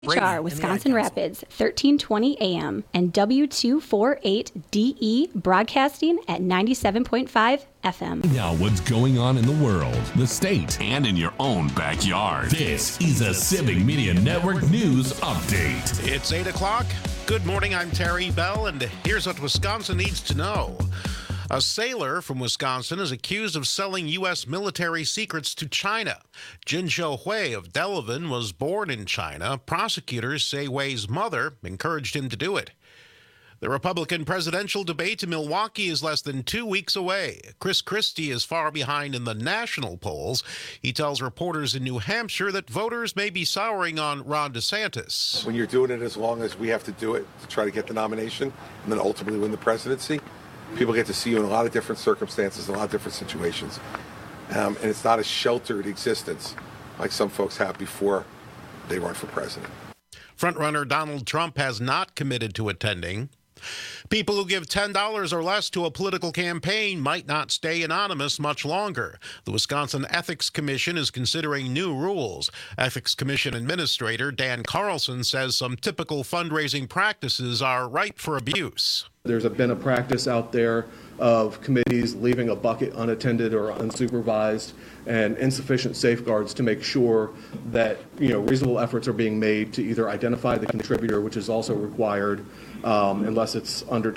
HR Wisconsin Rapids, 1320 AM, and W248DE broadcasting at 97.5 FM. Now what's going on in the world, the state, and in your own backyard. This is a Civic Media Network News Update. It's 8 o'clock. Good morning, I'm Terry Bell, and here's what Wisconsin needs to know. A sailor from Wisconsin is accused of selling U.S. military secrets to China. Jin Zhou Hui of Delavan was born in China. Prosecutors say Hui's mother encouraged him to do it. The Republican presidential debate in Milwaukee is less than 2 weeks away. Chris Christie is far behind in the national polls. He tells reporters in New Hampshire that voters may be souring on Ron DeSantis. When you're doing it as long as we have to do it to try to get the nomination and then ultimately win the presidency, people get to see you in a lot of different circumstances, a lot of different situations. And it's not a sheltered existence like some folks have before they run for president. Frontrunner Donald Trump has not committed to attending. People who give $10 or less to a political campaign might not stay anonymous much longer. The Wisconsin Ethics Commission is considering new rules. Ethics Commission Administrator Dan Carlson says some typical fundraising practices are ripe for abuse. There's been a practice out there of committees leaving a bucket unattended or unsupervised, and insufficient safeguards to make sure that reasonable efforts are being made to either identify the contributor, which is also required unless it's under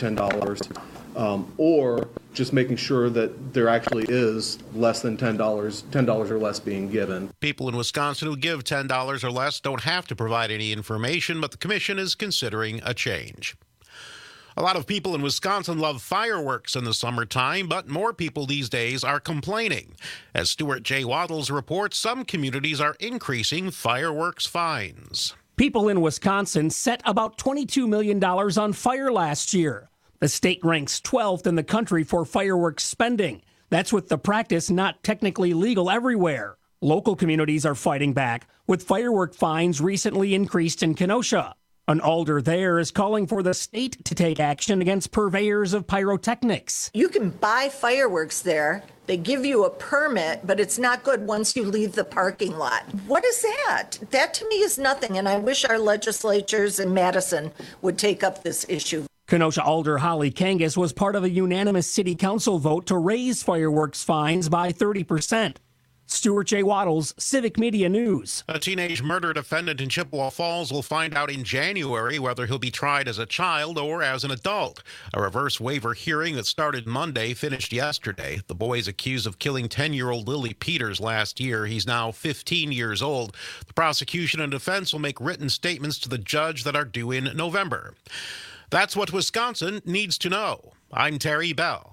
$10, or just making sure that there actually is less than $10 or less being given. People in Wisconsin who give $10 or less don't have to provide any information, but the commission is considering a change. A lot of people in Wisconsin love fireworks in the summertime, but more people these days are complaining. As Stuart J. Waddles reports, some communities are increasing fireworks fines. People in Wisconsin set about $22 million on fire last year. The state ranks 12th in the country for fireworks spending. That's with the practice not technically legal everywhere. Local communities are fighting back, with firework fines recently increased in Kenosha. An alder there is calling for the state to take action against purveyors of pyrotechnics. You can buy fireworks there. They give you a permit, but it's not good once you leave the parking lot. What is that? That to me is nothing, and I wish our legislatures in Madison would take up this issue. Kenosha Alder Holly Kangas was part of a unanimous city council vote to raise fireworks fines by 30%. Stuart J. Waddles, Civic Media News. A teenage murder defendant in Chippewa Falls will find out in January whether he'll be tried as a child or as an adult. A reverse waiver hearing that started Monday finished yesterday. The boy is accused of killing 10-year-old Lily Peters last year. He's now 15 years old. The prosecution and defense will make written statements to the judge that are due in November. That's what Wisconsin needs to know. I'm Terry Bell.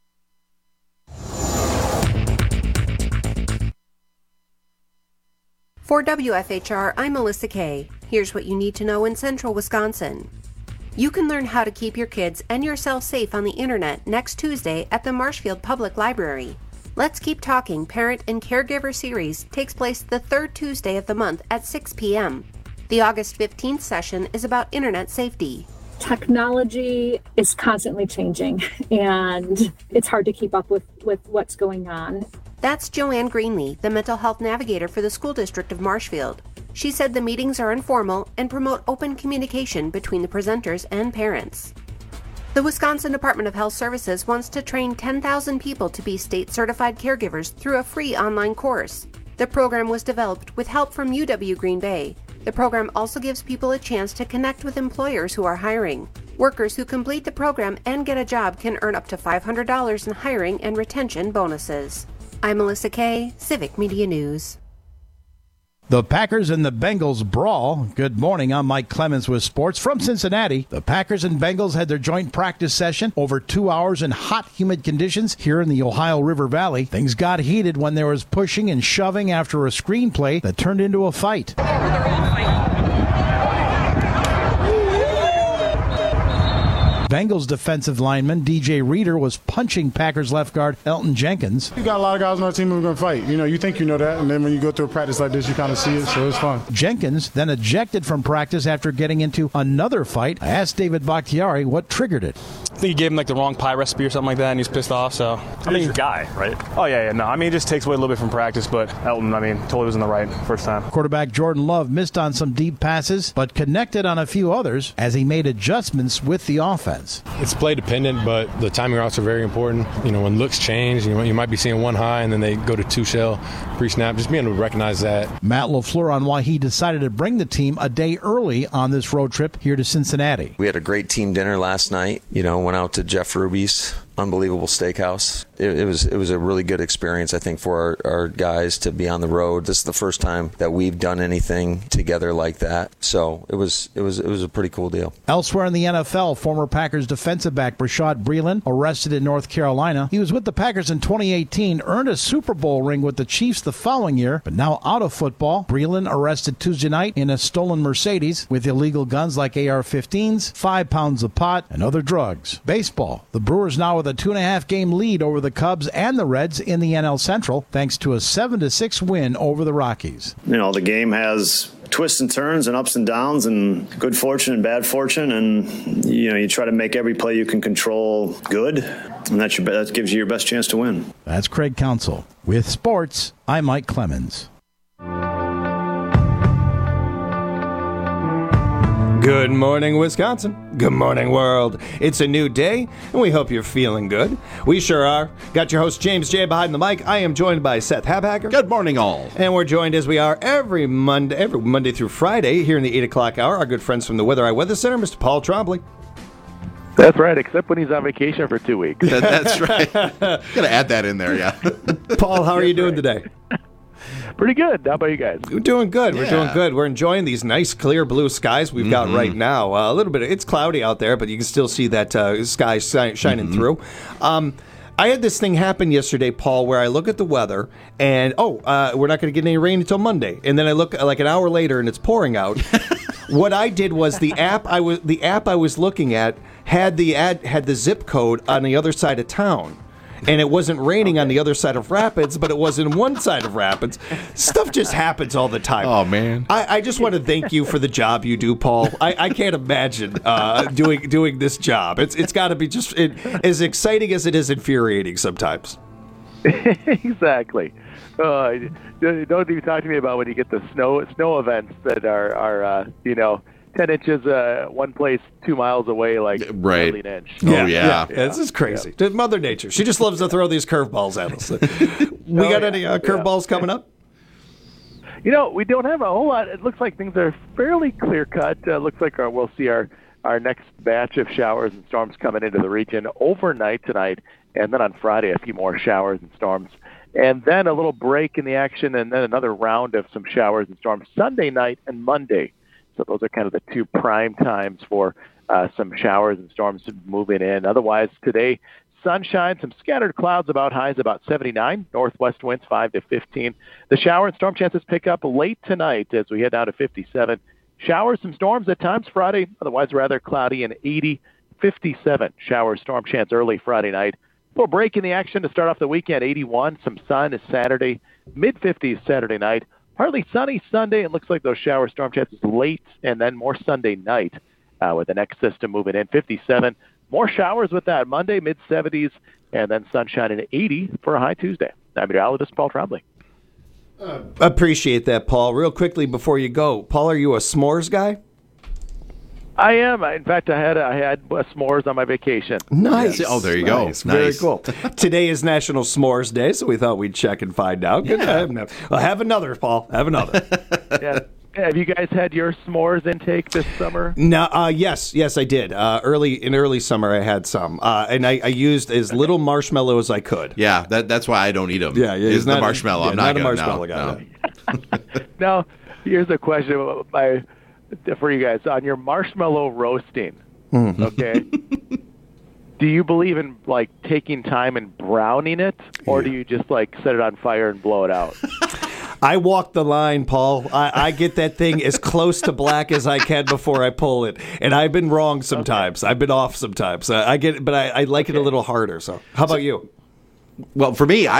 For WFHR, I'm Melissa Kay. Here's what you need to know in central Wisconsin. You can learn how to keep your kids and yourself safe on the internet next Tuesday at the Marshfield Public Library. Let's Keep Talking Parent and Caregiver Series takes place the third Tuesday of the month at 6 p.m. The August 15th session is about internet safety. Technology is constantly changing, and it's hard to keep up with what's going on. That's Joanne Greenlee, the mental health navigator for the school district of Marshfield. She said the meetings are informal and promote open communication between the presenters and parents. The Wisconsin Department of Health Services wants to train 10,000 people to be state-certified caregivers through a free online course. The program was developed with help from UW Green Bay. The program also gives people a chance to connect with employers who are hiring. Workers who complete the program and get a job can earn up to $500 in hiring and retention bonuses. I'm Melissa Kay, Civic Media News. The Packers and the Bengals brawl. Good morning, I'm Mike Clemens with sports from Cincinnati. The Packers and Bengals had their joint practice session over 2 hours in hot, humid conditions here in the Ohio River Valley. Things got heated when there was pushing and shoving after a screenplay that turned into a fight. Bengals defensive lineman DJ Reader was punching Packers left guard Elton Jenkins. You got a lot of guys on our team who are going to fight. You think you know that, and then when you go through a practice like this, you kind of see it, so it's fun. Jenkins then ejected from practice after getting into another fight. I asked David Bakhtiari what triggered it. think he gave him like the wrong pie recipe or something like that, and he's pissed off. So I mean, your guy, right? Oh yeah. No, I mean, it just takes away a little bit from practice. But Elton, I mean, totally was in the right first time. Quarterback Jordan Love missed on some deep passes, but connected on a few others as he made adjustments with the offense. It's play dependent, but the timing routes are very important. You know, when looks change, you might be seeing one high and then they go to two shell pre-snap. Just being able to recognize that. Matt LaFleur on why he decided to bring the team a day early on this road trip here to Cincinnati. We had a great team dinner last night. You know, went out to Jeff Ruby's unbelievable steakhouse. It was a really good experience, I think, for our guys to be on the road. This is the first time that we've done anything together like that. So it was a pretty cool deal. Elsewhere in the NFL, former Packers defensive back Bashaud Breeland arrested in North Carolina. He was with the Packers in 2018, earned a Super Bowl ring with the Chiefs the following year, but now out of football. Breeland arrested Tuesday night in a stolen Mercedes with illegal guns like AR-15s, 5 pounds of pot, and other drugs. Baseball. The Brewers now with a 2.5-game lead over the Cubs and the Reds in the NL Central, thanks to a 7-6 win over the Rockies. You know, the game has twists and turns and ups and downs and good fortune and bad fortune, and you know, you try to make every play you can control good, and that gives you your best chance to win. That's Craig Counsell. With sports, I'm Mike Clemens. Good morning, Wisconsin. Good morning, world. It's a new day, and we hope you're feeling good. We sure are. Got your host, James J. behind the mic. I am joined by Seth Habhacker. Good morning, all. And we're joined, as we are every Monday through Friday, here in the 8 o'clock hour, our good friends from the Weather Eye Weather Center, Mr. Paul Trombley. That's right, except when he's on vacation for 2 weeks. That's right. Got to add that in there, yeah. Paul, how are you doing today? Pretty good. How about you guys? We're doing good. Yeah. We're doing good. We're enjoying these nice, clear blue skies we've got right now. A little bit. It's cloudy out there, but you can still see that sky shining through. I had this thing happen yesterday, Paul, where I look at the weather and, we're not going to get any rain until Monday. And then I look like an hour later and it's pouring out. What I did was the app I was looking at had the zip code on the other side of town. And it wasn't raining on the other side of Rapids, but it was in one side of Rapids. Stuff just happens all the time. Oh, man. I just want to thank you for the job you do, Paul. I can't imagine doing this job. It's got to be just as exciting as it is infuriating sometimes. Exactly. Don't even talk to me about when you get the snow events that are 10 inches one place 2 miles away, like right. An inch. Oh, yeah. This is crazy. Yeah. Mother Nature. She just loves to throw these curveballs at us. We got any curveballs coming up? You know, we don't have a whole lot. It looks like things are fairly clear-cut. Looks like we'll see our next batch of showers and storms coming into the region overnight tonight, and then on Friday a few more showers and storms. And then a little break in the action, and then another round of some showers and storms Sunday night and Monday. So those are kind of the two prime times for some showers and storms moving in. Otherwise, today, sunshine, some scattered clouds, about highs about 79, northwest winds 5 to 15. The shower and storm chances pick up late tonight as we head down to 57. Showers, some storms at times Friday, otherwise rather cloudy and 80, 57. Shower, storm chance early Friday night. A little break in the action to start off the weekend, 81. Some sun is Saturday, mid-50s Saturday night. Partly sunny Sunday. It looks like those shower storm chances late, and then more Sunday night with the next system moving in. 57. More showers with that Monday, mid-70s, and then sunshine at 80 for a high Tuesday. I'm meteorologist Paul Trombley. Appreciate that, Paul. Real quickly before you go, Paul, are you a s'mores guy? I am. In fact, I had s'mores on my vacation. Nice. Oh, there you go. Nice. Very cool. Today is National S'mores Day, so we thought we'd check and find out. Yeah. Well, have another, Paul. Have another. Yeah. Have you guys had your s'mores intake this summer? No. Yes, I did. In early summer, I had some, and I used as little marshmallow as I could. Yeah, that's why I don't eat them. Yeah. Is the marshmallow? I'm not a marshmallow guy. No. Now, here's a question for you guys on your marshmallow roasting. Okay. Do you believe in like taking time and browning it, or do you just like set it on fire and blow it out? I walk the line, Paul. I get that thing as close to black as I can before I pull it, and I've been wrong sometimes. Okay. I've been off sometimes. I get it, but I like it a little harder. So, how about you? Well, for me,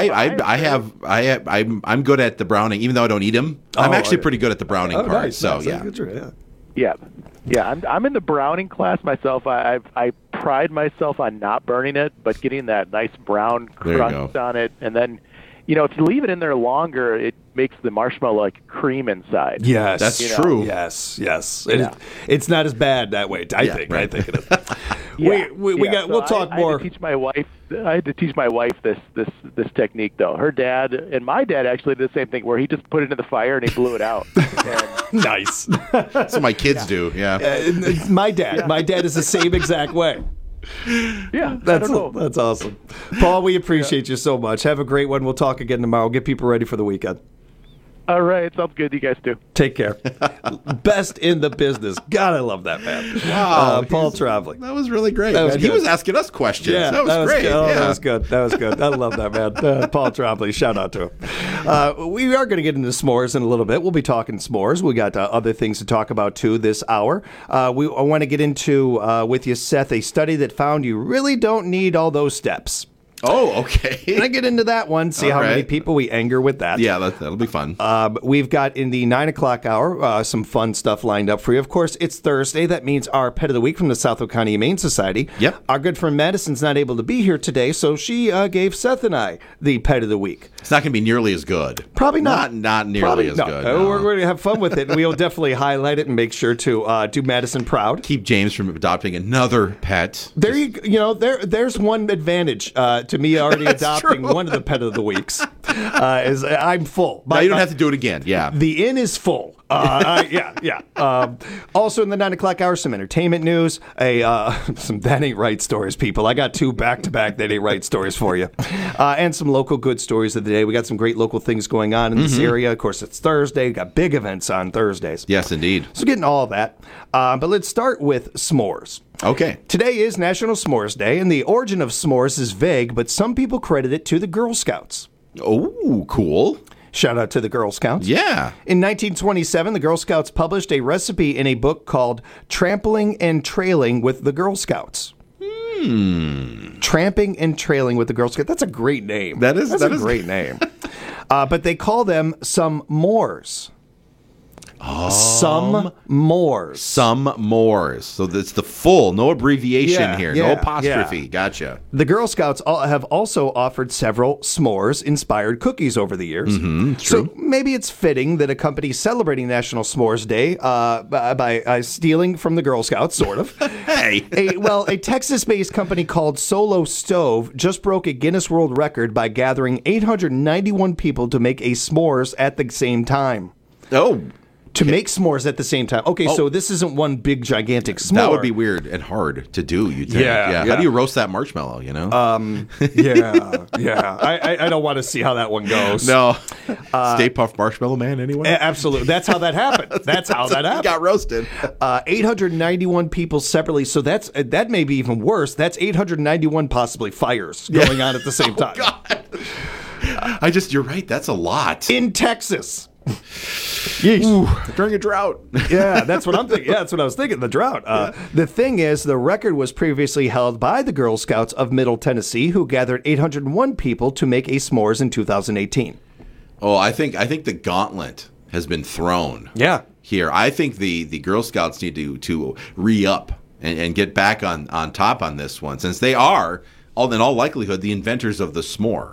I'm good at the browning, even though I don't eat them. I'm actually pretty good at the browning part. Nice. So Yeah. I'm in the browning class myself. I pride myself on not burning it, but getting that nice brown crust on it, and then, if you leave it in there longer, it makes the marshmallow like cream inside. Yes, that's true. Yes. Yeah. It's not as bad that way. I think it is. We'll talk more. I had to teach my wife this technique though. Her dad and my dad actually did the same thing, where he just put it in the fire and he blew it out. Nice. That's what my kids do. Yeah. My dad is the same exact way. Yeah, that's awesome. Paul, we appreciate you so much. Have a great one. We'll talk again tomorrow. Get people ready for the weekend. All right, sounds good. You guys too. Take care. Best in the business. God, I love that man. Wow, Paul Traveling. That was really great. He was asking us questions. Yeah, that was great. Good. Oh, that was good. That was good. I love that man. Paul Traveling. Shout out to him. We are going to get into s'mores in a little bit. We'll be talking s'mores. We got other things to talk about too this hour. I want to get into with you, Seth, a study that found you really don't need all those steps. Oh, okay. Can I get into that one? See how many people we anger with that. Yeah, that'll be fun. We've got in the 9 o'clock hour some fun stuff lined up for you. Of course, it's Thursday. That means our Pet of the Week from the Southwick County Humane Society. Yep. Our good friend Madison's not able to be here today, so she gave Seth and I the Pet of the Week. It's not going to be nearly as good. Probably not. Not nearly as good. No. We're going to have fun with it, and we'll definitely highlight it and make sure to do Madison proud. Keep James from adopting another pet. There's one advantage to me already adopting one of the Pet of the Weeks. Is I'm full. Now you don't have to do it again. Yeah. The inn is full. Yeah. Also in the 9 o'clock hour, some entertainment news, some That Ain't Right stories, people. I got 2 back-to-back That Ain't Right stories for you. And some local good stories of the day. We got some great local things going on in this area. Of course, it's Thursday. Got big events on Thursdays. Yes, indeed. So getting all of that. But let's start with s'mores. Okay. Today is National S'mores Day, and the origin of s'mores is vague, but some people credit it to the Girl Scouts. Oh, cool. Shout out to the Girl Scouts. Yeah. In 1927, the Girl Scouts published a recipe in a book called Trampling and Trailing with the Girl Scouts. Tramping and Trailing with the Girl Scouts. That's a great name. That is a great name. But they call them some mores. Some mores. Some mores. So it's the full, no abbreviation here, no apostrophe. Yeah. Gotcha. The Girl Scouts have also offered several s'mores-inspired cookies over the years. True. So maybe it's fitting that a company celebrating National S'mores Day by stealing from the Girl Scouts, sort of. Hey. A Texas-based company called Solo Stove just broke a Guinness World Record by gathering 891 people to make a s'mores at the same time. Oh. To make s'mores at the same time. Okay, so this isn't one big, gigantic s'more. That would be weird and hard to do, you'd think. Yeah. How do you roast that marshmallow, you know? I don't want to see how that one goes. No. Stay Puft Marshmallow Man, anyone? Absolutely. That's how that happened. That's how that happened. Got roasted. 891 people separately, so that may be even worse. That's 891 possibly fires going on at the same time. God. You're right, that's a lot. In Texas. During a drought. Yeah, that's what I'm thinking. Yeah, that's what I was thinking, the drought. The thing is, the record was previously held by the Girl Scouts of Middle Tennessee, who gathered 801 people to make a s'mores in 2018. Oh, I think the gauntlet has been thrown. Yeah. Here. I think the Girl Scouts need to re-up and get back on top on this one, since they are, in all likelihood, the inventors of the s'more.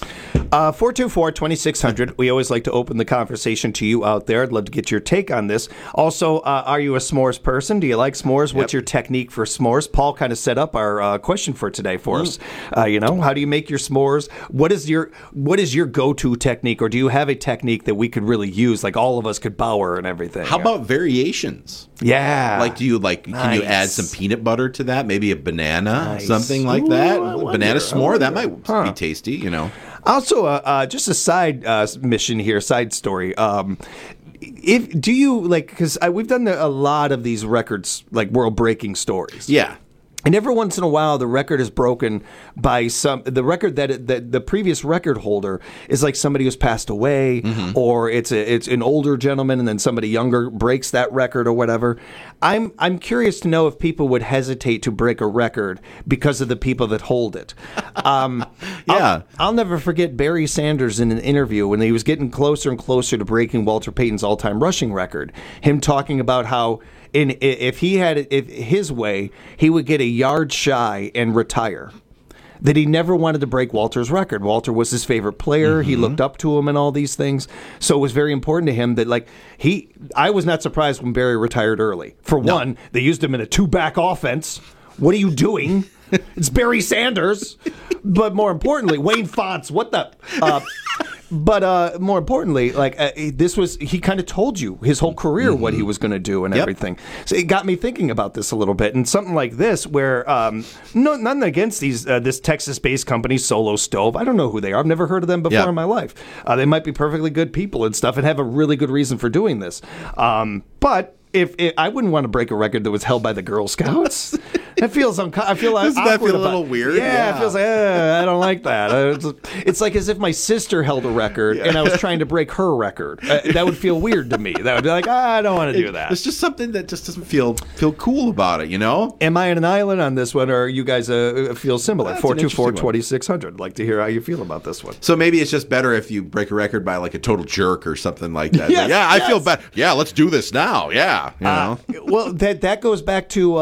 424-2600. We always like to open the conversation to you out there. I'd love to get your take on this. Also, are you a s'mores person? Do you like s'mores? What's your technique for s'mores? Paul kind of set up our question for today for us. How do you make your s'mores? What is your go-to technique, or do you have a technique that we could really use, like all of us could Bauer and everything? How about variations? Yeah. Can you add some peanut butter to that? Maybe a banana, something like that. Banana s'more, that might be tasty, you know. Also, just a side mission here, side story. Do you because we've done a lot of these records, like world-breaking stories. Yeah. And every once in a while, the record is broken by the record that the previous record holder is like somebody who's passed away, or it's an older gentleman, and then somebody younger breaks that record or whatever. I'm curious to know if people would hesitate to break a record because of the people that hold it. I'll never forget Barry Sanders in an interview when he was getting closer and closer to breaking Walter Payton's all-time rushing record. Him talking about how if he had it his way, he would get a yard shy and retire. That he never wanted to break Walter's record. Walter was his favorite player. He looked up to him and all these things. So it was very important to him that, like, I was not surprised when Barry retired early. For one, they used him in a 2-back offense. What are you doing? It's Barry Sanders. But more importantly, Wayne Fonts, what the... But more importantly, like he kind of told you his whole career what he was going to do and everything. So it got me thinking about this a little bit, and something like this, where nothing against this Texas-based company, Solo Stove. I don't know who they are. I've never heard of them before in my life. They might be perfectly good people and stuff, and have a really good reason for doing this. But if I wouldn't want to break a record that was held by the Girl Scouts. It feels I feel like doesn't that feel a little weird? Yeah, it feels like I don't like that. It's like as if my sister held a record and I was trying to break her record. That would feel weird to me. That would be like, I don't want to do that. It's just something that just doesn't feel cool about it, you know? Am I an island on this one, or you guys feel similar? 424-2600. I'd like to hear how you feel about this one. So maybe it's just better if you break a record by like a total jerk or something like that. Yes, I feel bad. Yeah, let's do this now. Yeah. You know? Well, that goes back to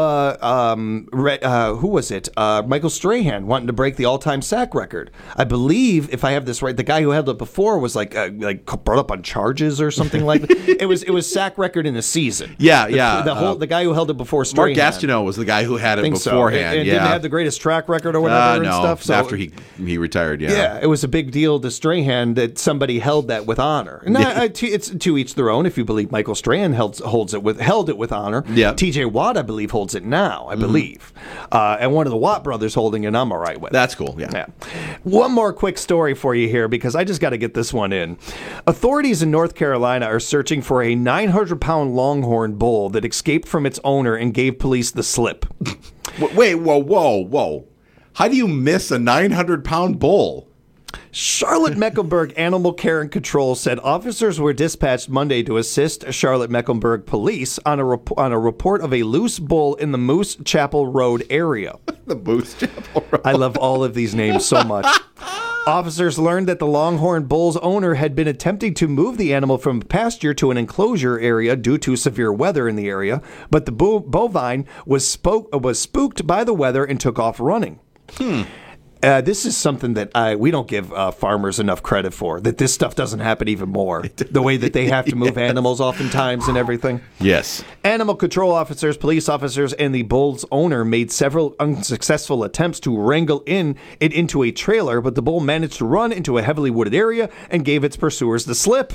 who was it? Michael Strahan wanting to break the all-time sack record. I believe, if I have this right, the guy who held it before was like brought up on charges or something like that. It was sack record in a season. The guy who held it before Strahan. Mark Gastineau was the guy who had it beforehand. And didn't have the greatest track record or whatever and stuff. So after he retired. Yeah, it was a big deal to Strahan that somebody held that with honor. And it's to each their own. If you believe Michael Strahan held it with honor. Yeah. T.J. Watt, I believe, holds it now. I believe. And one of the Watt brothers holding it, I'm all right with. That's cool, yeah. One more quick story for you here, because I just got to get this one in. Authorities in North Carolina are searching for a 900-pound longhorn bull that escaped from its owner and gave police the slip. Wait, whoa. How do you miss a 900-pound bull? Charlotte Mecklenburg Animal Care and Control said officers were dispatched Monday to assist Charlotte Mecklenburg police on a report of a loose bull in the Moose Chapel Road area. The Moose Chapel Road. I love all of these names so much. Officers learned that the longhorn bull's owner had been attempting to move the animal from pasture to an enclosure area due to severe weather in the area, but the bovine was spooked by the weather and took off running. This is something that we don't give farmers enough credit for, that this stuff doesn't happen even more. The way that they have to move animals oftentimes and everything. Yes. Animal control officers, police officers, and the bull's owner made several unsuccessful attempts to wrangle it into a trailer, but the bull managed to run into a heavily wooded area and gave its pursuers the slip.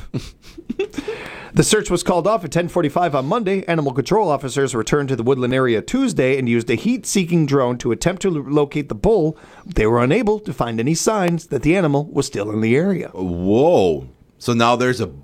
The search was called off at 10:45 on Monday. Animal control officers returned to the woodland area Tuesday and used a heat-seeking drone to attempt to locate the bull. They were unable to find any signs that the animal was still in the area. Whoa. So now there's a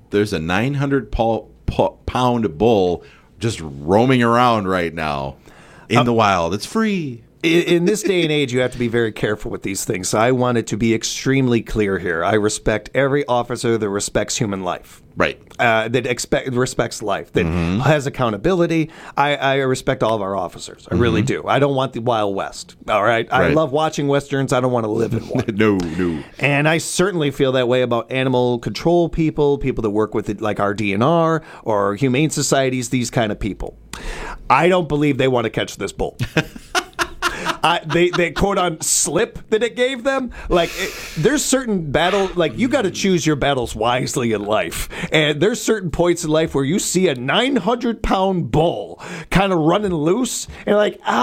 900-pound bull just roaming around right now in the wild. It's free. In this day and age, you have to be very careful with these things. So I want it to be extremely clear here. I respect every officer that respects human life. Right. That respects life, that has accountability. I respect all of our officers. I really do. I don't want the Wild West. All right? I love watching Westerns. I don't want to live in one. No. And I certainly feel that way about animal control people that work with it, like our DNR or humane societies, these kind of people. I don't believe they want to catch this bull. They quote on slip that it gave them. There's certain you got to choose your battles wisely in life. And there's certain points in life where you see a 900-pound bull kind of running loose, and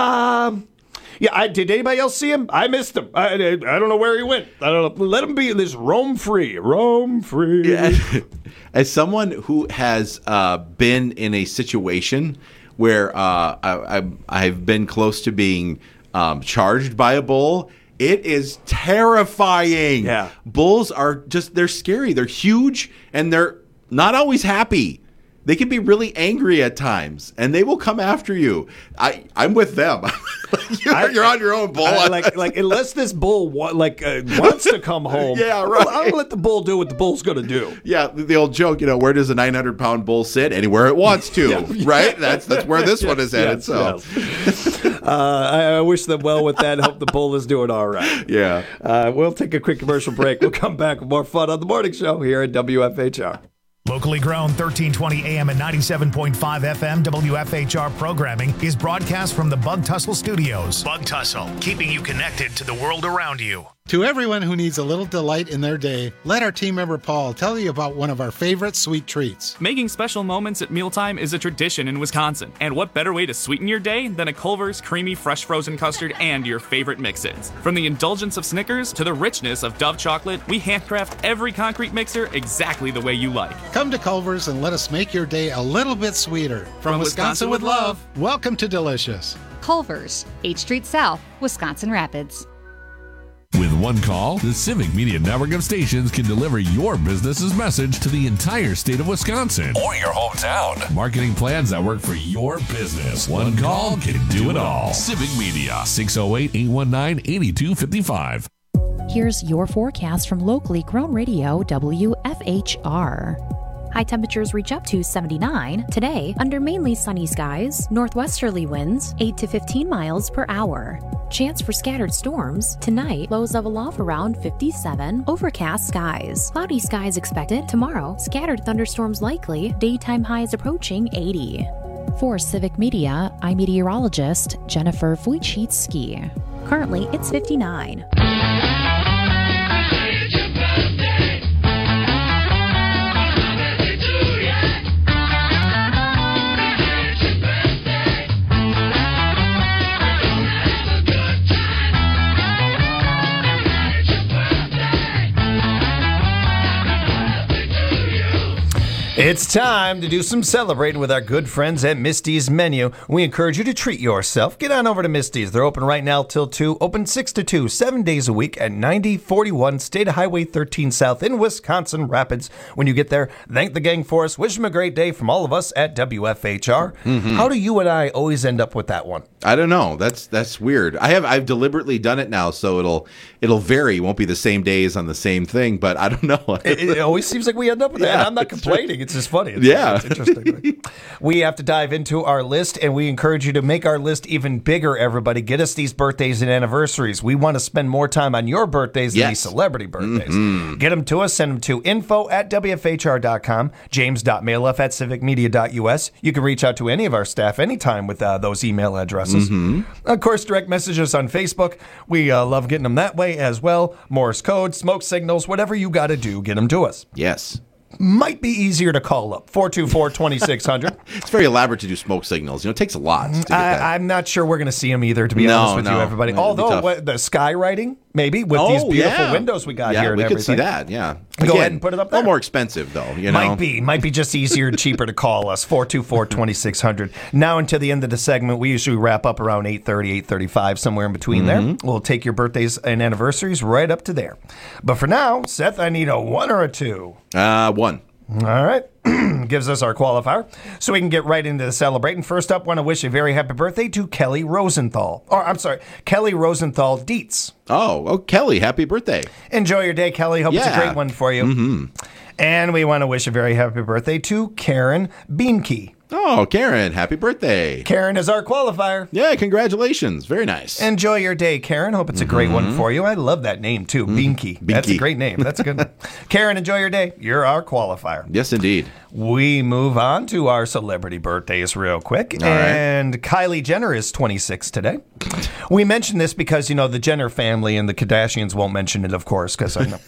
did anybody else see him? I missed him. I don't know where he went. I don't know. Let him be. This roam free. Yeah. As someone who has been in a situation where I've been close to being charged by a bull, it is terrifying. Yeah. Bulls are they're scary. They're huge and they're not always happy. They can be really angry at times, and they will come after you. I'm with them. You're on your own, bull. Unless this bull wants to come home, yeah, right. I'll let the bull do what the bull's going to do. Yeah, the old joke, where does a 900-pound bull sit? Anywhere it wants to, right? That's where this one is headed. I wish them well with that. Hope the bull is doing all right. Yeah. We'll take a quick commercial break. We'll come back with more fun on the morning show here at WFHR. Locally grown 1320 AM and 97.5 FM WFHR programming is broadcast from the Bug Tussle Studios. Bug Tussle, keeping you connected to the world around you. To everyone who needs a little delight in their day, let our team member Paul tell you about one of our favorite sweet treats. Making special moments at mealtime is a tradition in Wisconsin. And what better way to sweeten your day than a Culver's creamy fresh frozen custard and your favorite mix-ins. From the indulgence of Snickers to the richness of Dove chocolate, we handcraft every concrete mixer exactly the way you like. Come to Culver's and let us make your day a little bit sweeter. From Wisconsin with love, welcome to Delicious. Culver's, 8th Street South, Wisconsin Rapids. With one call, the Civic Media Network of stations can deliver your business's message to the entire state of Wisconsin or your hometown. Marketing plans that work for your business. One call can do it all. Civic Media, 608-819-8255. Here's your forecast from locally grown radio WFHR. High temperatures reach up to 79. Today, under mainly sunny skies, northwesterly winds 8 to 15 miles per hour. Chance for scattered storms. Tonight, lows level off around 57. Overcast skies. Cloudy skies expected. Tomorrow, scattered thunderstorms likely. Daytime highs approaching 80. For Civic Media, I'm meteorologist Jennifer Wojcicki. Currently, it's 59. It's time to do some celebrating with our good friends at Misty's Menu. We encourage you to treat yourself. Get on over to Misty's. They're open right now till 2, open 6 to 2, 7 days a week at 9041 State Highway 13 South in Wisconsin Rapids. When you get there, thank the gang for us. Wish them a great day from all of us at WFHR. Mm-hmm. How do you and I always end up with that one? I don't know. That's weird. I've deliberately done it now, so it'll vary. It won't be the same days on the same thing, but I don't know. It always seems like we end up with that. And I'm not complaining. It's just funny. It's interesting. Right? We have to dive into our list, and we encourage you to make our list even bigger, everybody. Get us these birthdays and anniversaries. We want to spend more time on your birthdays than these celebrity birthdays. Mm-hmm. Get them to us. Send them to info@wfhr.com, james.mailuff@civicmedia.us. You can reach out to any of our staff anytime with those email addresses. Mm-hmm. Of course, direct message us on Facebook. We love getting them that way as well. Morse code, smoke signals, whatever you got to do, get them to us. Yes. Might be easier to call up, 424-2600. It's very elaborate to do smoke signals. It takes a lot to get that. I'm not sure we're going to see them either, to be honest with you, everybody. Although, the skywriting, maybe, with these beautiful windows we got here and everything. We could see that, yeah. Go ahead and put it up there. A little more expensive, though. Might be just easier and cheaper to call us, 424-2600. Now until the end of the segment, we usually wrap up around 8:30, 8:35, somewhere in between there. We'll take your birthdays and anniversaries right up to there. But for now, Seth, I need a 1 or a 2? 1. All right. Gives us our qualifier. So we can get right into the celebrating. First up, want to wish a very happy birthday to Kelly Rosenthal. Kelly Rosenthal Dietz. Oh, Kelly, happy birthday. Enjoy your day, Kelly. Hope it's a great one for you. Mm-hmm. And we want to wish a very happy birthday to Karen Beamke. Oh, Karen, happy birthday. Karen is our qualifier. Yeah, congratulations. Very nice. Enjoy your day, Karen. Hope it's a great one for you. I love that name, too, Beamke. That's a great name. That's a good one. Karen, enjoy your day. You're our qualifier. Yes, indeed. We move on to our celebrity birthdays real quick. All and right. Kylie Jenner is 26 today. We mention this because, the Jenner family and the Kardashians won't mention it, of course, because I know.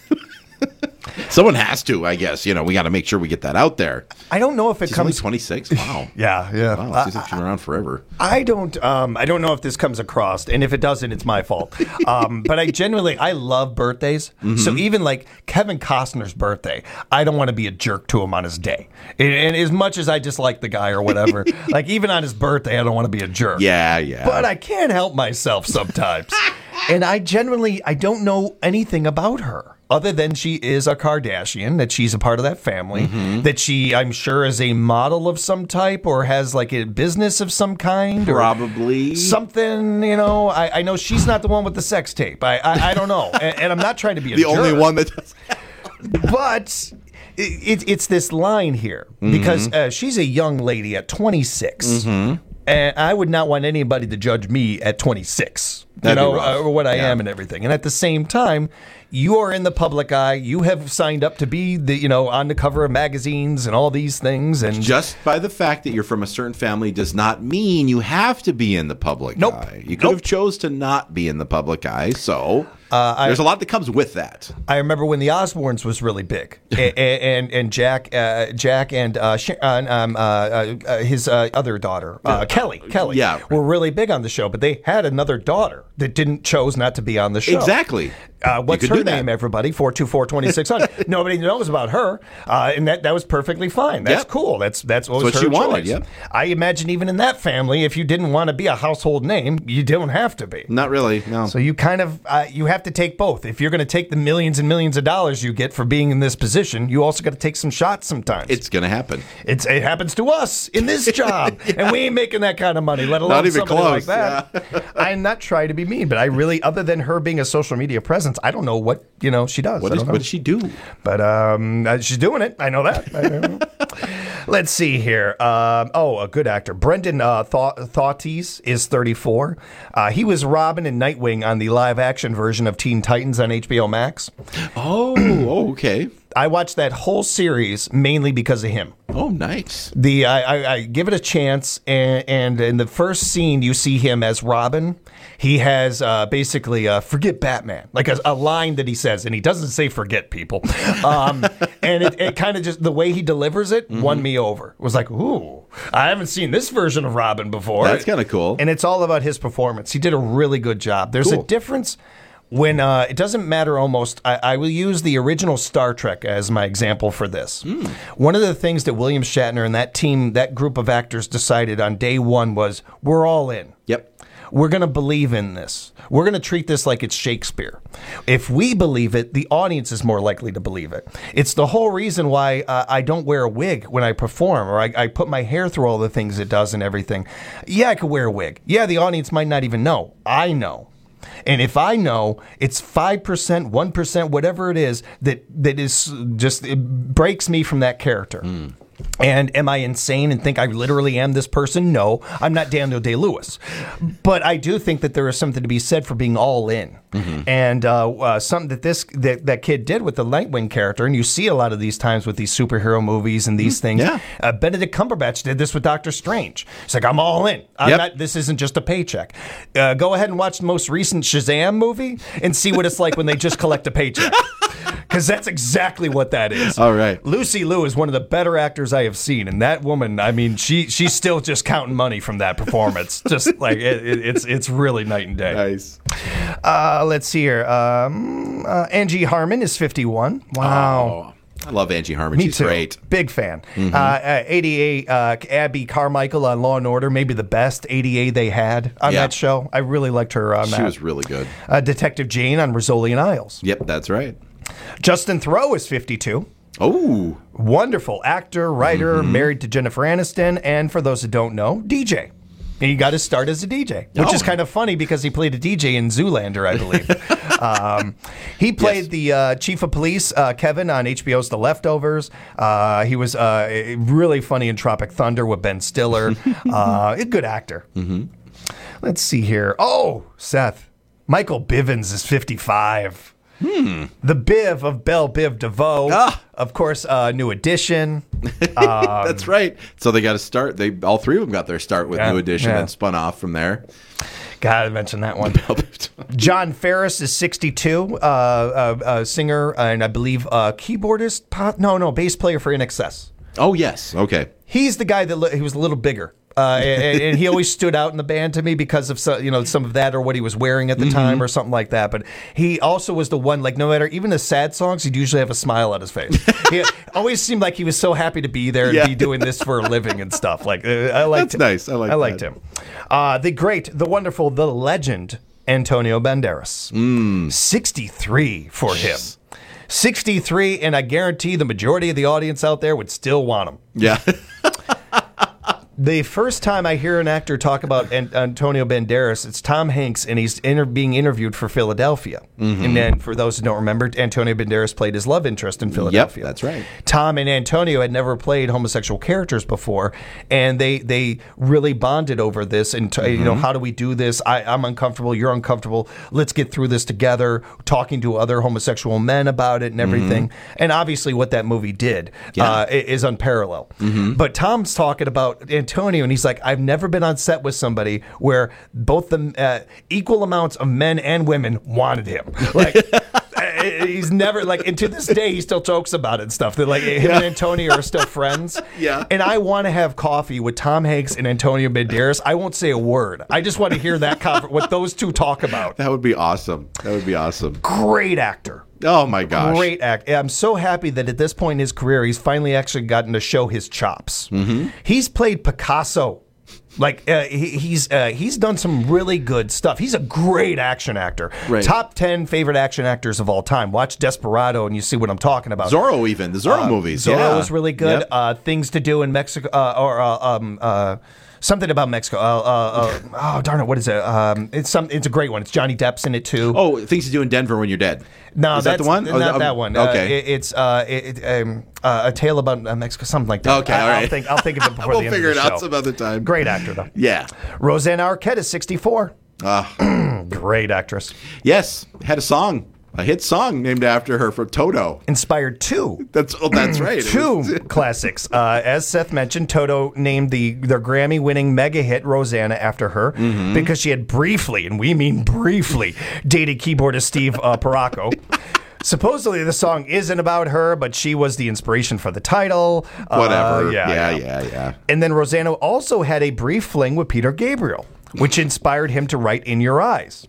Someone has to, I guess. We got to make sure we get that out there. I don't know if She's only 26. Wow. Yeah. Wow, she's been around forever. I don't know if this comes across, and if it doesn't, it's my fault. But I love birthdays. Mm-hmm. So even like Kevin Costner's birthday, I don't want to be a jerk to him on his day. And as much as I dislike the guy or whatever, like even on his birthday, I don't want to be a jerk. Yeah. But I can't help myself sometimes. And I don't know anything about her. Other than she is a Kardashian, that she's a part of that family, that she, I'm sure, is a model of some type or has like a business of some kind. Probably. Or something, I know she's not the one with the sex tape. I don't know. And I'm not trying to be a jerk. The only one that does. But it's this line here because she's a young lady at 26. Mm-hmm. And I would not want anybody to judge me at 26. Or what I am and everything. And at the same time, you are in the public eye. You have signed up to be on the cover of magazines and all these things. And just by the fact that you're from a certain family does not mean you have to be in the public eye. You could have chose to not be in the public eye. So there's a lot that comes with that. I remember when the Osbournes was really big, and Jack and his other daughter, Kelly, were really big on the show. But they had another daughter that chose not to be on the show. Exactly. What's her name, everybody? 424-2600. Nobody knows about her, and that was perfectly fine. That's cool. That's what was her she choice. wanted. Yep. I imagine even in that family, if you didn't want to be a household name, you don't have to be. Not really. No. So you kind of you have to take both. If you're going to take the millions and millions of dollars you get for being in this position, you also got to take some shots sometimes. It's going to happen. It happens to us in this job, and we ain't making that kind of money, let alone not even somebody close. like that. Yeah. I'm not trying to be mean, but I really, other than her being a social media presence, I don't know what she does. What does she do? But she's doing it. I know that. Let's see here. A good actor. Brendan Thautis is 34. He was Robin in Nightwing on the live-action version of Teen Titans on HBO Max. Oh, okay. I watched that whole series mainly because of him. Oh, nice. I give it a chance, and in the first scene, you see him as Robin. He has basically forget Batman, like a line that he says, and he doesn't say forget people. And it kind of just, the way he delivers it won me over. It was like, ooh, I haven't seen this version of Robin before. That's kind of cool. And it's all about his performance. He did a really good job. There's a difference. When it doesn't matter almost, I will use the original Star Trek as my example for this. One of the things that William Shatner and that team, that group of actors decided on day one was, we're all in. Yep. We're going to believe in this. We're going to treat this like it's Shakespeare. If we believe it, the audience is more likely to believe it. It's the whole reason why I don't wear a wig when I perform, or I put my hair through all the things it does and everything. Yeah, I could wear a wig. Yeah, the audience might not even know. I know. And if I know it's 5%, 1%, whatever it is, that is just, it breaks me from that character. And am I insane and think I literally am this person? No, I'm not Daniel Day-Lewis. But I do think that there is something to be said for being all in. And something that kid did with the Nightwing character, and you see a lot of these times with these superhero movies and these things. Yeah. Benedict Cumberbatch did this with Doctor Strange. It's like, I'm all in. This isn't just a paycheck. Go ahead and watch the most recent Shazam movie and see what it's like when they just collect a paycheck. Because that's exactly what that is. All right. Lucy Liu is one of the better actors I have seen. And that woman, I mean, she's still just counting money from that performance. Just like, it's really night and day. Nice. Let's see here. Angie Harmon is 51. Wow. Oh, I love Angie Harmon. Me She's too. great. Big fan. ADA Abby Carmichael on Law & Order, maybe the best ADA they had on that show. I really liked her on that. She was really good. Detective Jane on Rizzoli and Isles. Yep, that's right. Justin Theroux is 52. Oh. Wonderful actor, writer, married to Jennifer Aniston, and for those who don't know, DJ. He got his start as a DJ, which is kind of funny because he played a DJ in Zoolander, I believe. He played the chief of police, Kevin, on HBO's The Leftovers. He was really funny in Tropic Thunder with Ben Stiller. A good actor. Let's see here. Oh, Seth. Michael Bivins is 55. The Biv of Belle Biv DeVoe. Of course, New Edition. That's right. So they got to start. All three of them got their start with New Edition and spun off from there. Gotta mention that one. John Ferris is 62, a singer and I believe keyboardist. Bass player for INXS. Oh, yes. Okay. He's the guy that he was a little bigger. And he always stood out in the band to me because of some of that or what he was wearing at the time or something like that. But he also was the one, like, no matter, even the sad songs, he'd usually have a smile on his face. He always seemed like he was so happy to be there and be doing this for a living and stuff. Like, I liked him. That's nice. I liked him. The great, the wonderful, the legend, Antonio Banderas. 63 for him. 63, and I guarantee the majority of the audience out there would still want him. Yeah. The first time I hear an actor talk about Antonio Banderas, it's Tom Hanks, and he's being interviewed for Philadelphia. Mm-hmm. And then, for those who don't remember, Antonio Banderas played his love interest in Philadelphia. Yep, that's right. Tom and Antonio had never played homosexual characters before, and they really bonded over this. And how do we do this? I'm uncomfortable. You're uncomfortable. Let's get through this together. Talking to other homosexual men about it and everything. Mm-hmm. And obviously, what that movie did is unparalleled. Mm-hmm. But Tom's talking about Antonio, and he's like, I've never been on set with somebody where both the equal amounts of men and women wanted him. Like, he's never, like, and to this day, he still jokes about it and stuff. That, like, him and Antonio are still friends. Yeah. And I want to have coffee with Tom Hanks and Antonio Banderas. I won't say a word. I just want to hear what those two talk about. That would be awesome. Great actor. Oh, my gosh. Great act. I'm so happy that at this point in his career, he's finally actually gotten to show his chops. Mm-hmm. He's played Picasso. Like, he's done some really good stuff. He's a great action actor. Right. Top 10 favorite action actors of all time. Watch Desperado and you see what I'm talking about. Zorro, even. The Zorro movies. Zorro was really good. Yep. Things to Do in Mexico, something about Mexico. Oh, darn it. What is it? It's a great one. It's Johnny Depp's in it, too. Oh, Things to Do in Denver When You're Dead. No, is that the one? Not that one. Okay. It's A Tale About Mexico, something like that. Okay, all right. I'll think of it before the end of the show. We'll figure it out some other time. Great actor, though. Yeah. Rosanna Arquette is 64. Great actress. Yes. Had a hit song named after her from Toto. Inspired two. That's right. Two classics. As Seth mentioned, Toto named their Grammy-winning mega hit Rosanna after her because she had briefly, and we mean briefly, dated keyboardist Steve Poracco. Supposedly the song isn't about her, but she was the inspiration for the title. Whatever. Yeah. And then Rosanna also had a brief fling with Peter Gabriel, which inspired him to write In Your Eyes.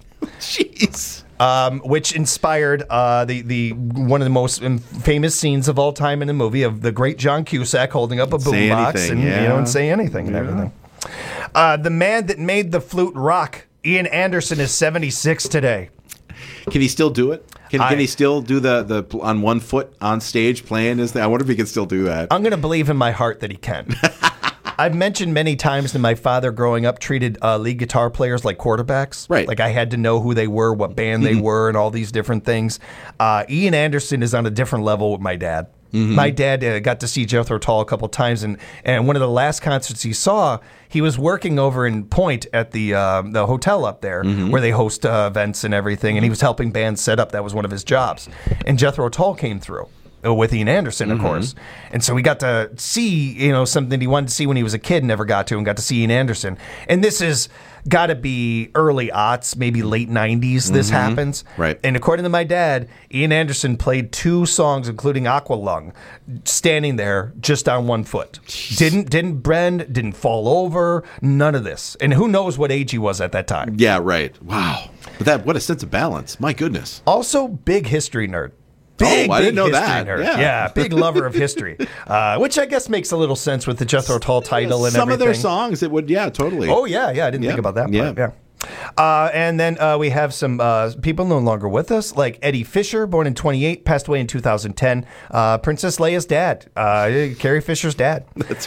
Jeez. Which inspired the one of the most famous scenes of all time in a movie of the great John Cusack holding up a boombox and say anything and everything. The man that made the flute rock, Ian Anderson, is 76 today. Can he still do it? Can he still do the on one foot on stage playing his thing? I wonder if he can still do that. I'm going to believe in my heart that he can. I've mentioned many times that my father growing up treated lead guitar players like quarterbacks. Right. Like I had to know who they were, what band they were, and all these different things. Ian Anderson is on a different level with my dad. Mm-hmm. My dad got to see Jethro Tull a couple times, and one of the last concerts he saw, he was working over in Point at the hotel up there where they host events and everything, and he was helping bands set up. That was one of his jobs. And Jethro Tull came through with Ian Anderson, of course. And so we got to see, something he wanted to see when he was a kid, never got to, and got to see Ian Anderson. And this is got to be early aughts, maybe late 90s this happens. Right. And according to my dad, Ian Anderson played 2 songs, including Aqualung, standing there just on one foot. Jeez. Didn't bend, didn't fall over, none of this. And who knows what age he was at that time. Yeah, right. Wow. But what a sense of balance. My goodness. Also, big history nerd. I didn't know that. Nerd. Yeah, big lover of history, which I guess makes a little sense with the Jethro Tull title and some everything. Some of their songs, it would, totally. Oh, yeah, I didn't think about that. Yeah. And then we have some people no longer with us, like Eddie Fisher, born in 1928, passed away in 2010. Princess Leia's dad, Carrie Fisher's dad. That's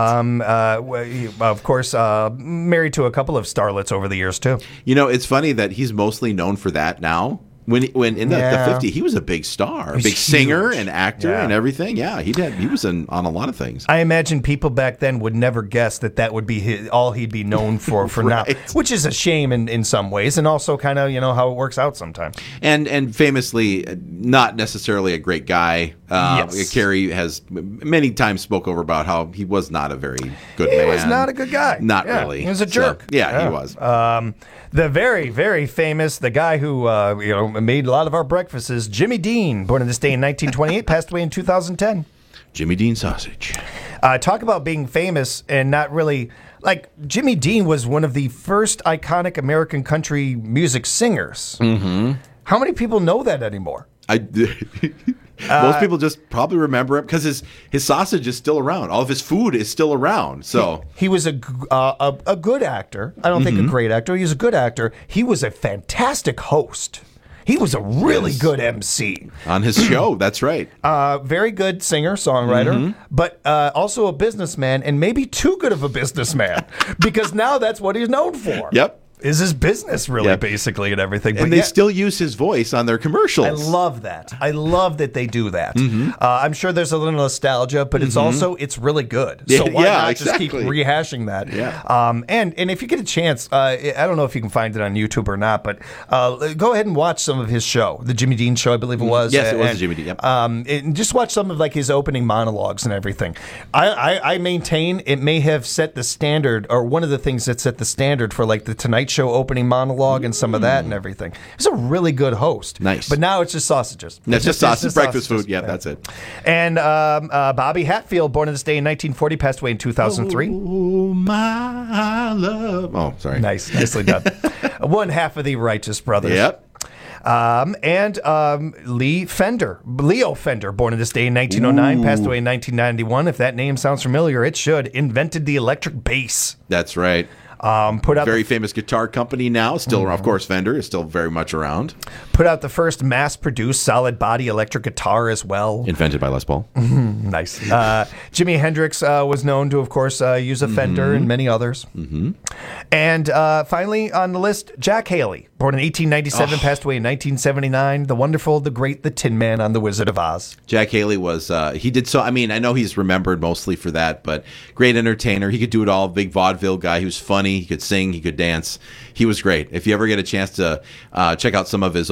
right. Of course, married to a couple of starlets over the years, too. It's funny that he's mostly known for that now. When in the 50s, he was a big star, a big singer and actor and everything. Yeah, he was on a lot of things. I imagine people back then would never guess that would be all he'd be known for right. now, which is a shame in some ways, and also kind of how it works out sometimes. And famously, not necessarily a great guy. Yes. Carrie has many times spoke over about how he was not a very good man. He was not a good guy. Not really. He was a jerk. So, he was. The very, very famous, the guy who made a lot of our breakfasts, Jimmy Dean, born in this day in 1928, passed away in 2010. Jimmy Dean sausage. Talk about being famous and not really... Like, Jimmy Dean was one of the first iconic American country music singers. Mm-hmm. How many people know that anymore? Most people just probably remember him because his sausage is still around. All of his food is still around. So he was a good actor. I don't think a great actor. He was a good actor. He was a fantastic host. He was a really good MC. On his show, that's right. Very good singer, songwriter, but also a businessman, and maybe too good of a businessman, because now that's what he's known for. Yep. Is his business, really, basically, and everything. And they still use his voice on their commercials. I love that. I love that they do that. I'm sure there's a little nostalgia, but it's really good. So why not just keep rehashing that? Yeah. And if you get a chance, I don't know if you can find it on YouTube or not, but go ahead and watch some of his show, the Jimmy Dean Show, I believe it was. Yes, it was the Jimmy Dean. Yep. And just watch some of like his opening monologues and everything. I maintain it may have set the standard, or one of the things that set the standard for like the Tonight Show opening monologue and some of that and everything. He's a really good host. Nice. But now it's just sausages. That's just sausage, breakfast food. Yeah, that's it. And Bobby Hatfield, born on this day in 1940, passed away in 2003. Oh, my love. Oh, sorry. Nice. Nicely done. One half of the Righteous Brothers. Yep. Leo Fender, born on this day in 1909, passed away in 1991. If that name sounds familiar, it should. Invented the electric bass. That's right. Put out very famous guitar company now. Still, of course, Fender is still very much around. Put out the first mass-produced solid-body electric guitar as well. Invented by Les Paul. Nice. Jimi Hendrix was known to, of course, use a Fender and many others. And finally on the list, Jack Haley, born in 1897, passed away in 1979. The wonderful, the great, the Tin Man on The Wizard of Oz. Jack Haley was, he did so, I mean, I know he's remembered mostly for that, but great entertainer. He could do it all. Big vaudeville guy. He was funny. He could sing. He could dance. He was great. If you ever get a chance to check out some of his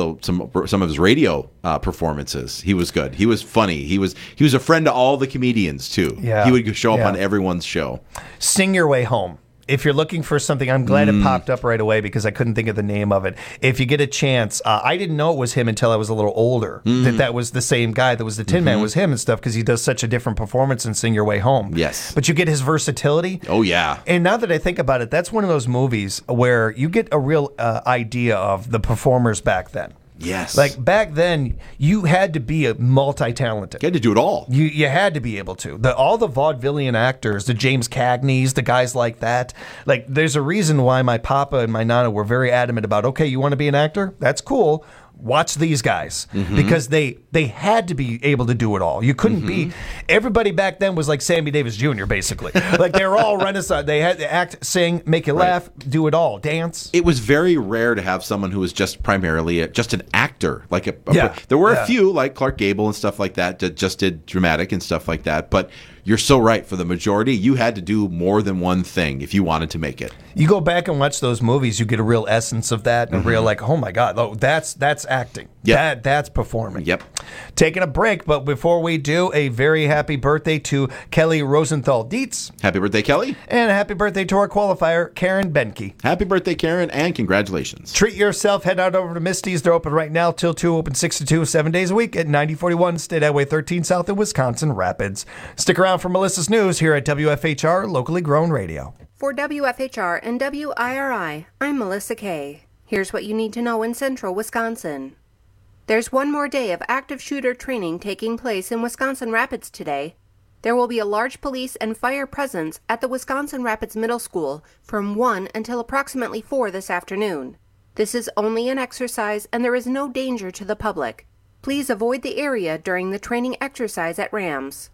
radio performances, he was good. He was funny. He was a friend to all the comedians too. Yeah. He would show up on everyone's show. Sing Your Way Home. If you're looking for something, I'm glad it popped up right away because I couldn't think of the name of it. If you get a chance, I didn't know it was him until I was a little older, that was the same guy that was the Tin Man was him and stuff, because he does such a different performance in Sing Your Way Home. Yes. But you get his versatility. Oh, yeah. And now that I think about it, that's one of those movies where you get a real idea of the performers back then. Yes. Like back then, you had to be a multi-talented. You had to do it all. You had to be able to. All the vaudevillian actors, the James Cagneys, the guys like that. Like, there's a reason why my papa and my nana were very adamant about, okay, you want to be an actor? That's cool. Watch these guys, because they had to be able to do it all. You couldn't be. Everybody back then was like Sammy Davis Jr. basically. Like they were all Renaissance. They had to act, sing, make you laugh, do it all, dance. It was very rare to have someone who was just primarily just an actor. Like there were a few like Clark Gable and stuff like that just did dramatic and stuff like that. But you're so right. For the majority, you had to do more than one thing if you wanted to make it. You go back and watch those movies, you get a real essence of that, and a real like, oh my God, that's acting. Yep. That's performing. Yep. Taking a break, but before we do, a very happy birthday to Kelly Rosenthal Dietz. Happy birthday, Kelly. And a happy birthday to our qualifier, Karen Benke. Happy birthday, Karen, and congratulations. Treat yourself. Head out over to Misty's. They're open right now till 2, open 6 to 2, 7 days a week at 9041 State Highway 13 South in Wisconsin Rapids. Stick around for Melissa's News here at WFHR, locally grown radio. For WFHR and WIRI, I'm Melissa Kay. Here's what you need to know in central Wisconsin. There's one more day of active shooter training taking place in Wisconsin Rapids today. There will be a large police and fire presence at the Wisconsin Rapids Middle School from 1 until approximately 4 this afternoon. This is only an exercise and there is no danger to the public. Please avoid the area during the training exercise at Rams.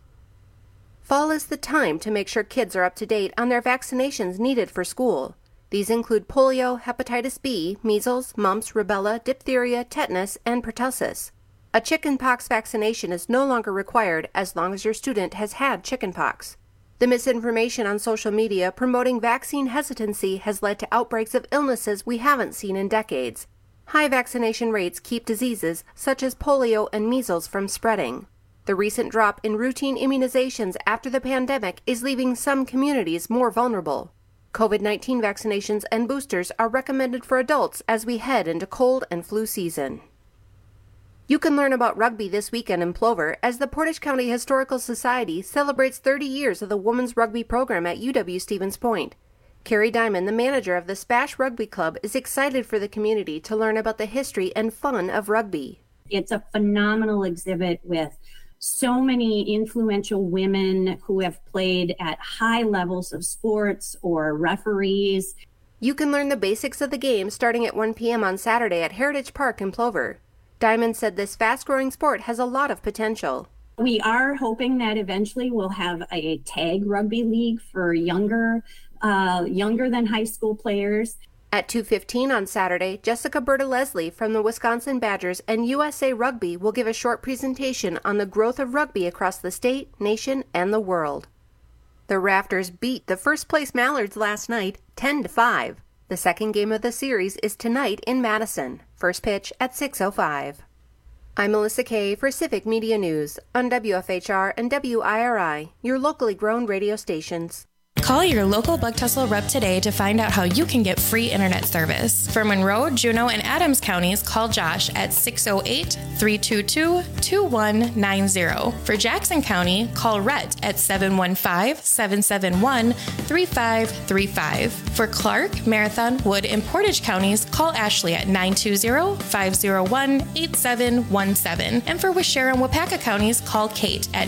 Fall is the time to make sure kids are up to date on their vaccinations needed for school. These include polio, hepatitis B, measles, mumps, rubella, diphtheria, tetanus, and pertussis. A chickenpox vaccination is no longer required as long as your student has had chickenpox. The misinformation on social media promoting vaccine hesitancy has led to outbreaks of illnesses we haven't seen in decades. High vaccination rates keep diseases such as polio and measles from spreading. The recent drop in routine immunizations after the pandemic is leaving some communities more vulnerable. COVID-19 vaccinations and boosters are recommended for adults as we head into cold and flu season. You can learn about rugby this weekend in Plover as the Portage County Historical Society celebrates 30 years of the women's rugby program at UW-Stevens Point. Carrie Diamond, the manager of the Spash Rugby Club, is excited for the community to learn about the history and fun of rugby. It's a phenomenal exhibit with so many influential women who have played at high levels of sports or referees. You can learn the basics of the game starting at 1 p.m. on Saturday at Heritage Park in Plover. Diamond said this fast-growing sport has a lot of potential. We are hoping that eventually we'll have a tag rugby league for younger than high school players. At 2:15 on Saturday, Jessica Berta-Leslie from the Wisconsin Badgers and USA Rugby will give a short presentation on the growth of rugby across the state, nation, and the world. The Rafters beat the first-place Mallards last night 10-5. The second game of the series is tonight in Madison. First pitch at 6:05. I'm Melissa Kay for Civic Media News on WFHR and WIRI, your locally grown radio stations. Call your local Bug Tussle rep today to find out how you can get free internet service. For Monroe, Juneau, and Adams counties, call Josh at 608-322-2190. For Jackson County, call Rhett at 715-771-3535. For Clark, Marathon, Wood, and Portage counties, call Ashley at 920-501-8717. And for Waushara and Wapaka counties, call Kate at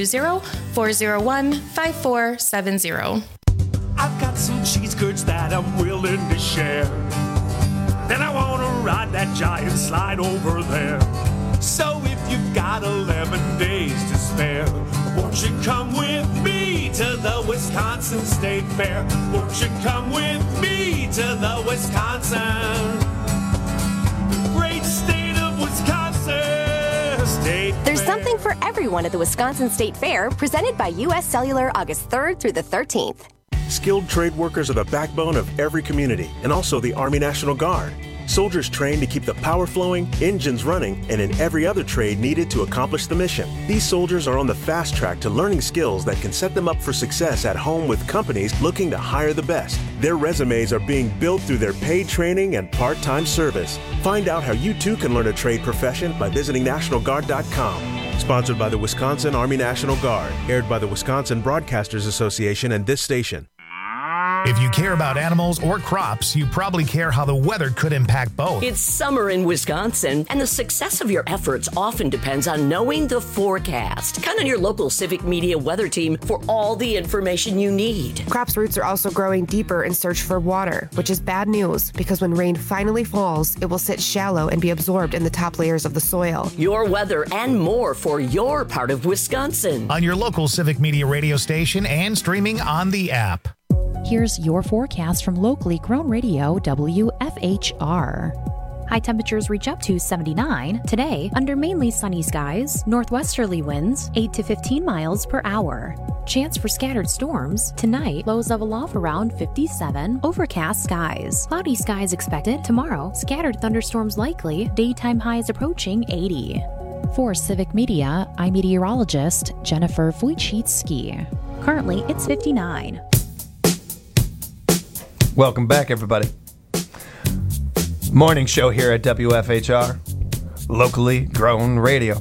920-401-5470. I've got some cheese curds that I'm willing to share. Then I want to ride that giant slide over there. So if you've got 11 days to spare, won't you come with me to the Wisconsin State Fair? Won't you come with me to the Wisconsin, great state of Wisconsin State Fair? There's something for everyone at the Wisconsin State Fair, presented by U.S. Cellular August 3rd through the 13th. Skilled trade workers are the backbone of every community, and also the Army National Guard. Soldiers trained to keep the power flowing, engines running, and in every other trade needed to accomplish the mission. These soldiers are on the fast track to learning skills that can set them up for success at home with companies looking to hire the best. Their resumes are being built through their paid training and part-time service. Find out how you too can learn a trade profession by visiting NationalGuard.com. Sponsored by the Wisconsin Army National Guard. Aired by the Wisconsin Broadcasters Association and this station. If you care about animals or crops, you probably care how the weather could impact both. It's summer in Wisconsin, and the success of your efforts often depends on knowing the forecast. Count on your local Civic Media weather team for all the information you need. Crops' roots are also growing deeper in search for water, which is bad news because when rain finally falls, it will sit shallow and be absorbed in the top layers of the soil. Your weather and more for your part of Wisconsin. On your local Civic Media radio station and streaming on the app. Here's your forecast from locally grown radio WFHR. High temperatures reach up to 79 today under mainly sunny skies, northwesterly winds 8 to 15 miles per hour. Chance for scattered storms tonight, lows level off around 57, overcast skies. Cloudy skies expected tomorrow, scattered thunderstorms likely, daytime highs approaching 80. For Civic Media, I'm meteorologist Jennifer Wojcicki. Currently, it's 59. Welcome back, everybody. Morning show here at WFHR, locally grown radio.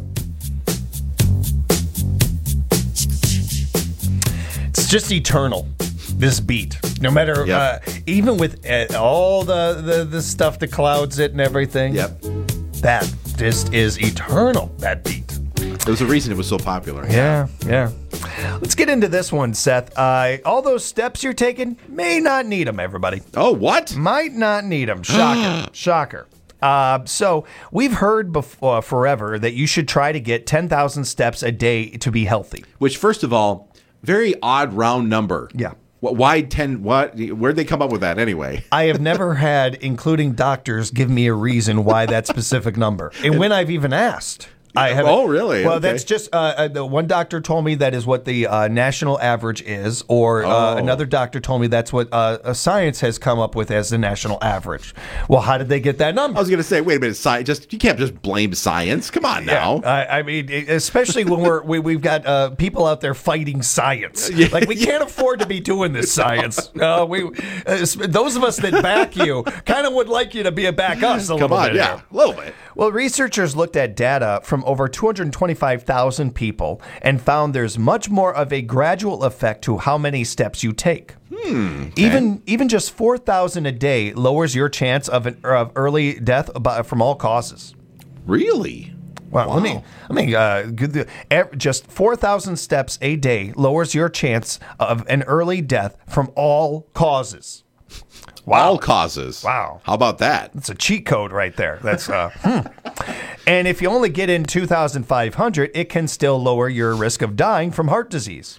It's just eternal, this beat. No matter, even with all the stuff that clouds it and everything, that just is eternal, that beat. There's a reason it was so popular. Yeah. Let's get into this one, Seth. All those steps you're taking, may not need them, everybody. Oh, what? Might not need them. Shocker. So we've heard before, forever that you should try to get 10,000 steps a day to be healthy. Which, first of all, very odd round number. Yeah. Why 10? What? Where'd they come up with that anyway? I have never had, including doctors, give me a reason why that specific number. And when I've even asked... Oh, really? Well, okay. That's just the one doctor told me that is what the national average is, or another doctor told me that's what science has come up with as the national average. Well, how did they get that number? I was going to say, wait a minute, you can't just blame science. Come on now. Yeah, I mean, especially when we've got people out there fighting science. Like we can't afford to be doing this science. Those of us that back you kind of would like you to back us a little bit. A little bit. Well, researchers looked at data from over 225,000 people and found there's much more of a gradual effect to how many steps you take. Okay. Even just 4,000 a day lowers your chance of early death from all causes. Really? Well, wow. Let me just 4,000 steps a day lowers your chance of an early death from all causes. Wow. All causes. Wow. How about that? That's a cheat code right there. That's And if you only get in 2,500, it can still lower your risk of dying from heart disease.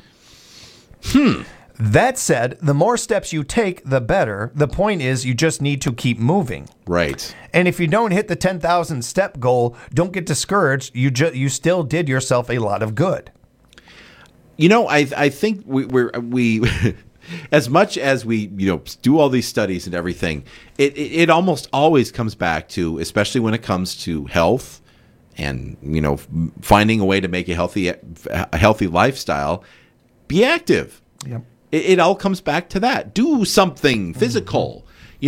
That said, the more steps you take, the better. The point is, you just need to keep moving. Right. And if you don't hit the 10,000 step goal, don't get discouraged. You still did yourself a lot of good. You know, I think we as much as we do all these studies and everything, it almost always comes back to, especially when it comes to health and finding a way to make a healthy lifestyle, be active. Yep. It all comes back to that. Do something physical.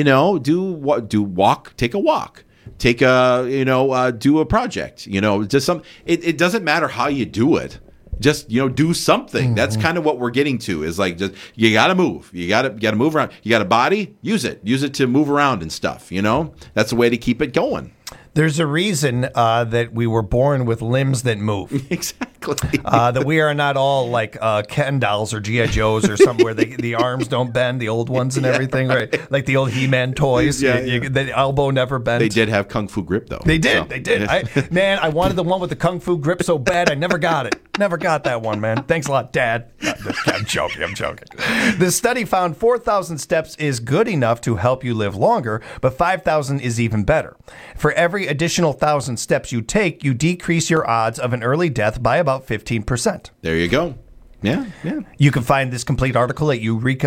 Do walk. Take a walk. Take do a project. Just some. It doesn't matter how you do it. Just do something. That's kind of what we're getting to. Is like just you got to move. You got to move around. You got a body. Use it to move around and stuff. That's a way to keep it going. There's a reason that we were born with limbs that move. Exactly. That we are not all like Ken dolls or G.I. Joes or something where the arms don't bend, the old ones and everything, right? Like the old He-Man toys. The elbow never bent. They did have Kung Fu grip, though. They did. I wanted the one with the Kung Fu grip so bad, I never got it. Never got that one, man. Thanks a lot, Dad. I'm joking. The study found 4,000 steps is good enough to help you live longer, but 5,000 is even better. For every additional 1,000 steps you take, you decrease your odds of an early death by about 15%. There you go. Yeah. You can find this complete article at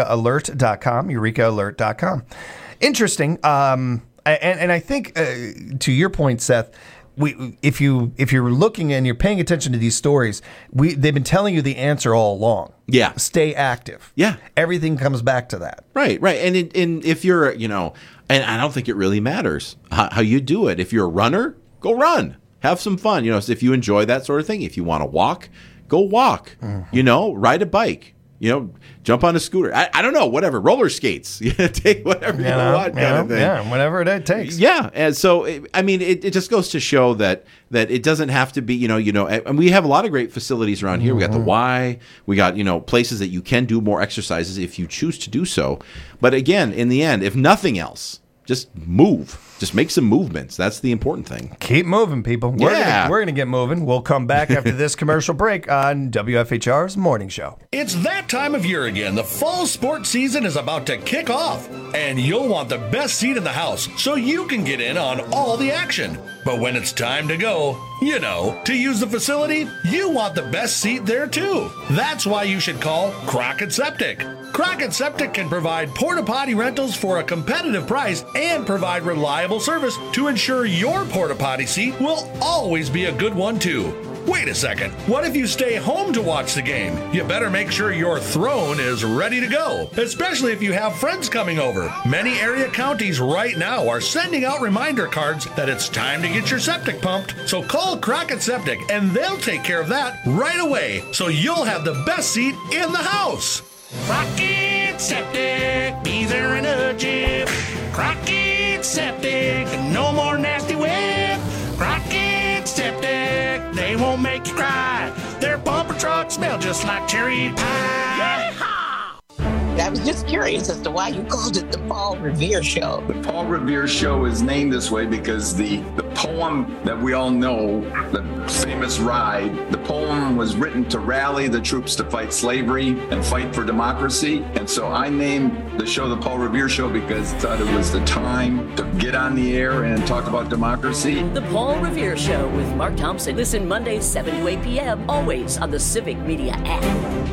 eurekaalert.com. Interesting. And I think, to your point, Seth, if you're looking and you're paying attention to these stories, they've been telling you the answer all along. Yeah. Stay active. Yeah. Everything comes back to that. Right. And if you're, and I don't think it really matters how you do it. If you're a runner, go run. Have some fun. So if you enjoy that sort of thing, if you want to walk, go walk. Ride a bike. Jump on a scooter. I don't know, whatever. Roller skates. Take whatever you want kind of thing. Yeah, whatever it takes. Yeah. And so, it just goes to show that it doesn't have to be, and we have a lot of great facilities around here. We got the Y. We got, places that you can do more exercises if you choose to do so. But again, in the end, if nothing else, just move. Just make some movements. That's the important thing. Keep moving, people. We're going to get moving. We'll come back after this commercial break on WFHR's Morning Show. It's that time of year again. The fall sports season is about to kick off, and you'll want the best seat in the house so you can get in on all the action. But when it's time to go, to use the facility, you want the best seat there too. That's why you should call Crockett Septic. Crockett Septic can provide porta potty rentals for a competitive price and provide reliable service to ensure your porta potty seat will always be a good one too. Wait a second, what if you stay home to watch the game? You better make sure your throne is ready to go, especially if you have friends coming over. Many area counties right now are sending out reminder cards that it's time to get your septic pumped. So call Crockett Septic and they'll take care of that right away, so you'll have the best seat in the house. Crockett Septic, be there in a jiff. Crockett Septic, no more nasty whip. Crockett Septic, they won't make you cry. Their bumper trucks smell just like cherry pie. I was just curious as to why you called it the Paul Revere Show. The Paul Revere Show is named this way because the poem that we all know, the famous ride, the poem was written to rally the troops to fight slavery and fight for democracy. And so I named the show the Paul Revere Show because I thought it was the time to get on the air and talk about democracy. The Paul Revere Show with Mark Thompson. Listen Mondays 7 to 8 p.m. always on the Civic Media app.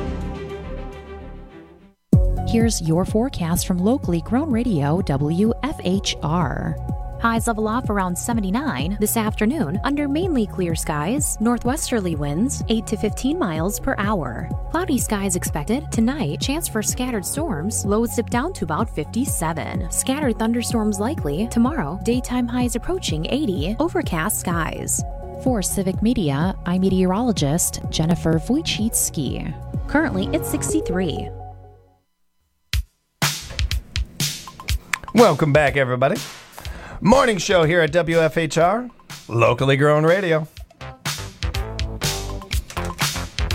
Here's your forecast from locally grown radio WFHR. Highs level off around 79 this afternoon under mainly clear skies, northwesterly winds 8 to 15 miles per hour. Cloudy skies expected. Tonight, chance for scattered storms, lows dip down to about 57. Scattered thunderstorms likely. Tomorrow, daytime highs approaching 80, overcast skies. For Civic Media, I'm meteorologist Jennifer Wojcicki. Currently, it's 63. Welcome back, everybody. Morning show here at WFHR, locally grown radio.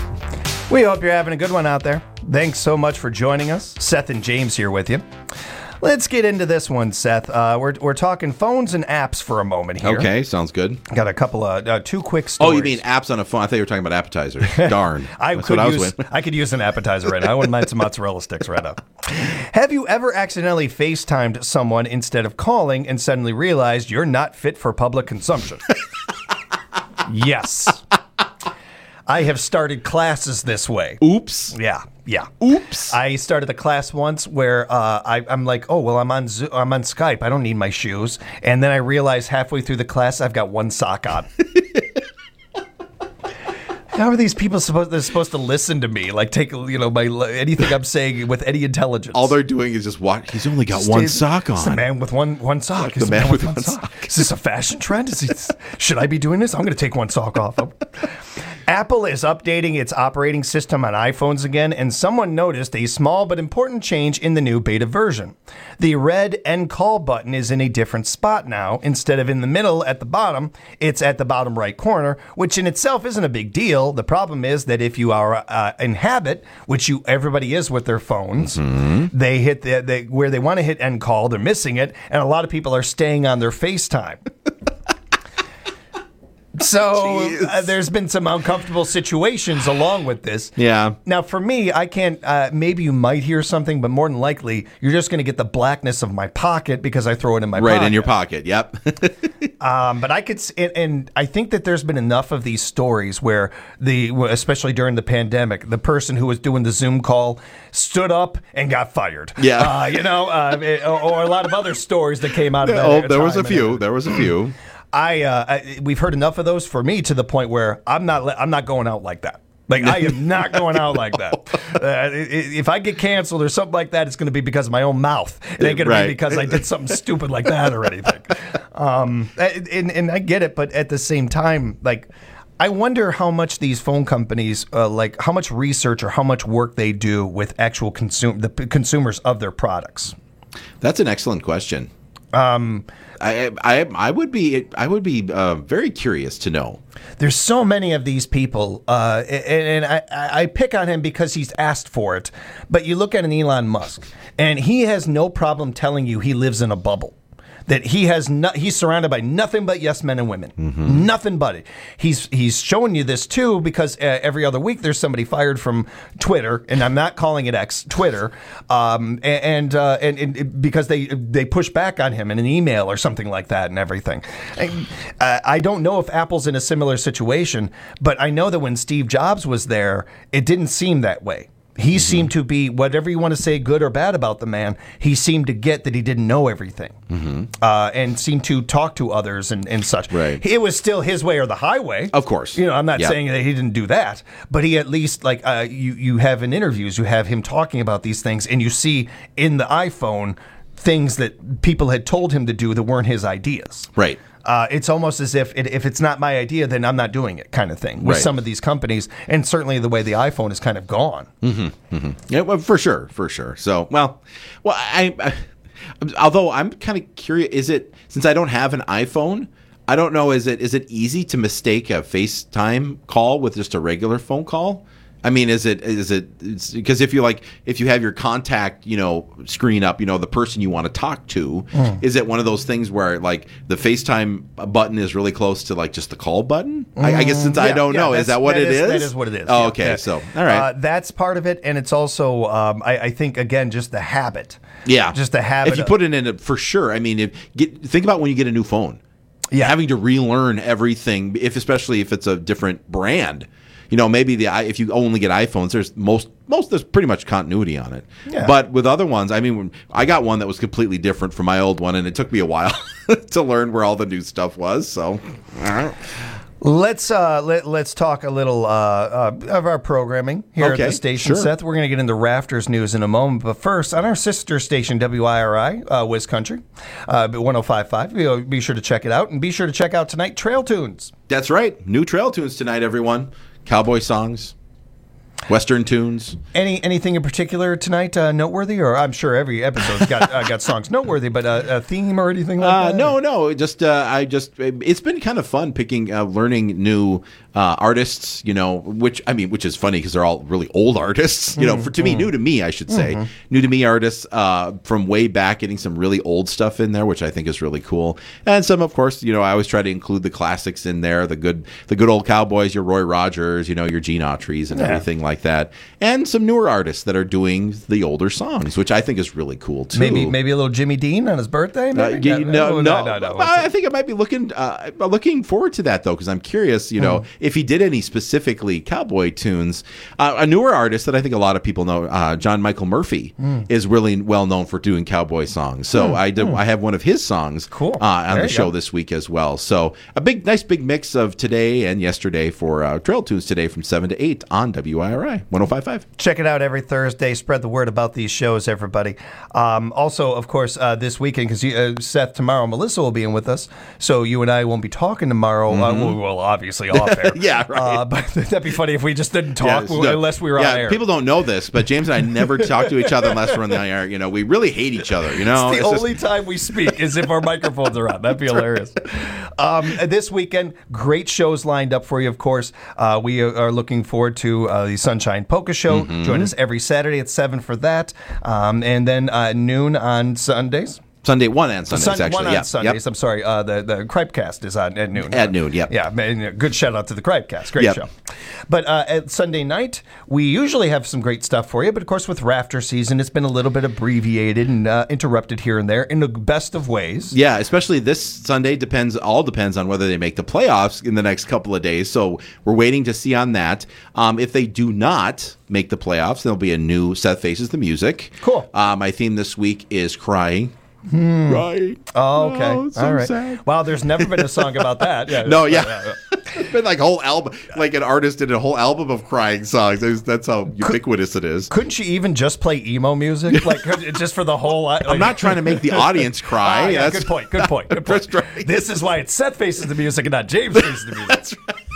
We hope you're having a good one out there. Thanks so much for joining us. Seth and James here with you. Let's get into this one, Seth. We're talking phones and apps for a moment here. Okay, sounds good. Got a couple of two quick stories. Oh, you mean apps on a phone? I thought you were talking about appetizers. Darn. I could use an appetizer right now. I wouldn't mind some mozzarella sticks right now. Have you ever accidentally FaceTimed someone instead of calling and suddenly realized you're not fit for public consumption? Yes. I have started classes this way. Oops. Yeah. Oops. I started a class once where I'm like, oh, well, I'm on Skype. I don't need my shoes. And then I realized halfway through the class, I've got one sock on. How are these people supposed to listen to me? Like, take anything I'm saying with any intelligence. All they're doing is just watch. He's only got one sock on. It's the man with one sock. The man with one sock. Is this a fashion trend? Should I be doing this? I'm going to take one sock off. Apple is updating its operating system on iPhones again, and someone noticed a small but important change in the new beta version. The red End Call button is in a different spot now. Instead of in the middle at the bottom, it's at the bottom right corner, which in itself isn't a big deal. The problem is that if you are in habit, which everybody is with their phones, they hit where they want to hit End Call, they're missing it, and a lot of people are staying on their FaceTime. So there's been some uncomfortable situations along with this. Yeah. Now, for me, I can't. Maybe you might hear something, but more than likely, you're just going to get the blackness of my pocket because I throw it in my pocket. Right in your pocket. Yep. But I could, and I think that there's been enough of these stories where especially during the pandemic, the person who was doing the Zoom call stood up and got fired. Yeah. Or a lot of other stories that came out of that. Oh, there was a few. There was a few. We've heard enough of those for me to the point where I'm not going out like that. Like, I am not going out like that. If I get canceled or something like that, it's going to be because of my own mouth. It ain't going to be because I did something stupid like that or anything. And I get it, but at the same time, like, I wonder how much these phone companies, how much research or how much work they do with actual the consumers of their products. That's an excellent question. I would be very curious to know. There's so many of these people, and I pick on him because he's asked for it. But you look at an Elon Musk, and he has no problem telling you he lives in a bubble. That he's surrounded by nothing but yes men and women, nothing but it. He's showing you this too because every other week there's somebody fired from Twitter, and I'm not calling it X, Twitter, and because they push back on him in an email or something like that and everything. I don't know if Apple's in a similar situation, but I know that when Steve Jobs was there, it didn't seem that way. He seemed to be, whatever you want to say good or bad about the man, he seemed to get that he didn't know everything and seemed to talk to others and such. Right. It was still his way or the highway. Of course. I'm not saying that he didn't do that, but he at least, you have in interviews, you have him talking about these things, and you see in the iPhone things that people had told him to do that weren't his ideas. Right. It's almost as if it's not my idea, then I'm not doing it, kind of thing with some of these companies, and certainly the way the iPhone is kind of gone. Yeah, well, for sure. So, I although I'm kind of curious, is it, since I don't have an iPhone, I don't know, is it easy to mistake a FaceTime call with just a regular phone call? I mean, is it because if you have your contact, screen up, the person you want to talk to, is it one of those things where like the FaceTime button is really close to like just the call button? I guess since I don't know, is that what it is? That is what it is. Oh, okay. Yeah. So, all right. That's part of it. And it's also, I think, again, just the habit. Yeah. Just the habit. If you put it in it, for sure. I mean, think about when you get a new phone. Yeah. Having to relearn everything, especially if it's a different brand. Maybe if you only get iPhones, there's pretty much continuity on it. Yeah. But with other ones, I mean, I got one that was completely different from my old one, and it took me a while to learn where all the new stuff was. So, let's talk a little of our programming here at the station, sure. Seth. We're going to get into Rafters news in a moment, but first, on our sister station, WIRI, WisCountry, 105.5, be sure to check it out, and be sure to check out tonight Trail Tunes. That's right. New Trail Tunes tonight, everyone. Cowboy songs, Western tunes. Anything in particular tonight noteworthy? Or I'm sure every episode's got songs noteworthy, but a theme or anything like that? No. It's been kind of fun picking, learning new artists, which is funny because they're all really old artists, new to me, I should say, new to me artists from way back, getting some really old stuff in there, which I think is really cool. And some, of course, I always try to include the classics in there, the good old cowboys, your Roy Rogers, your Gene Autry's and everything like that, and some newer artists that are doing the older songs, which I think is really cool too. Maybe a little Jimmy Dean on his birthday. Maybe? No. I think I might be looking forward to that though, because I'm curious, if he did any specifically cowboy tunes. A newer artist that I think a lot of people know, John Michael Murphy, is really well known for doing cowboy songs. So I have one of his songs on the show this week as well. So a nice big mix of today and yesterday for Trail Tunes today from 7 to 8 on WIRI 105.5. Check it out every Thursday. Spread the word about these shows, everybody. Also, of course, this weekend, because Seth, tomorrow, Melissa will be in with us. So you and I won't be talking tomorrow. Well, obviously off air. Yeah, right. But that'd be funny if we just didn't talk unless we were on air. People don't know this, but James and I never talk to each other unless we're on the air. We really hate each other. It's the only time we speak is if our microphones are on. That'd be hilarious. This weekend, great shows lined up for you, of course. We are looking forward to the Sunshine Polka Show. Join us every Saturday at 7 for that. And then noon on Sundays. Sunday, one on Sundays, actually. One on Sundays. I'm sorry. The Cripecast is on at noon. At noon, yep. Yeah, good shout out to the Cripecast. Great show. But at Sunday night, we usually have some great stuff for you. But, of course, with rafter season, it's been a little bit abbreviated and interrupted here and there in the best of ways. Yeah, especially this Sunday depends on whether they make the playoffs in the next couple of days. So we're waiting to see on that. If they do not make the playoffs, there'll be a new Seth Faces the Music. Cool. My theme this week is Crying. Right. Oh, okay. Oh, so all right. Sad. Wow, there's never been a song about that. Yeah. No, yeah. It's been like a whole album, like an artist did a whole album of crying songs. That's how ubiquitous it is. Couldn't she even just play emo music, like just for the whole? I'm not trying to make the audience cry. Yeah, good point. This is why it's Seth Faces the Music and not James Faces the Music. That's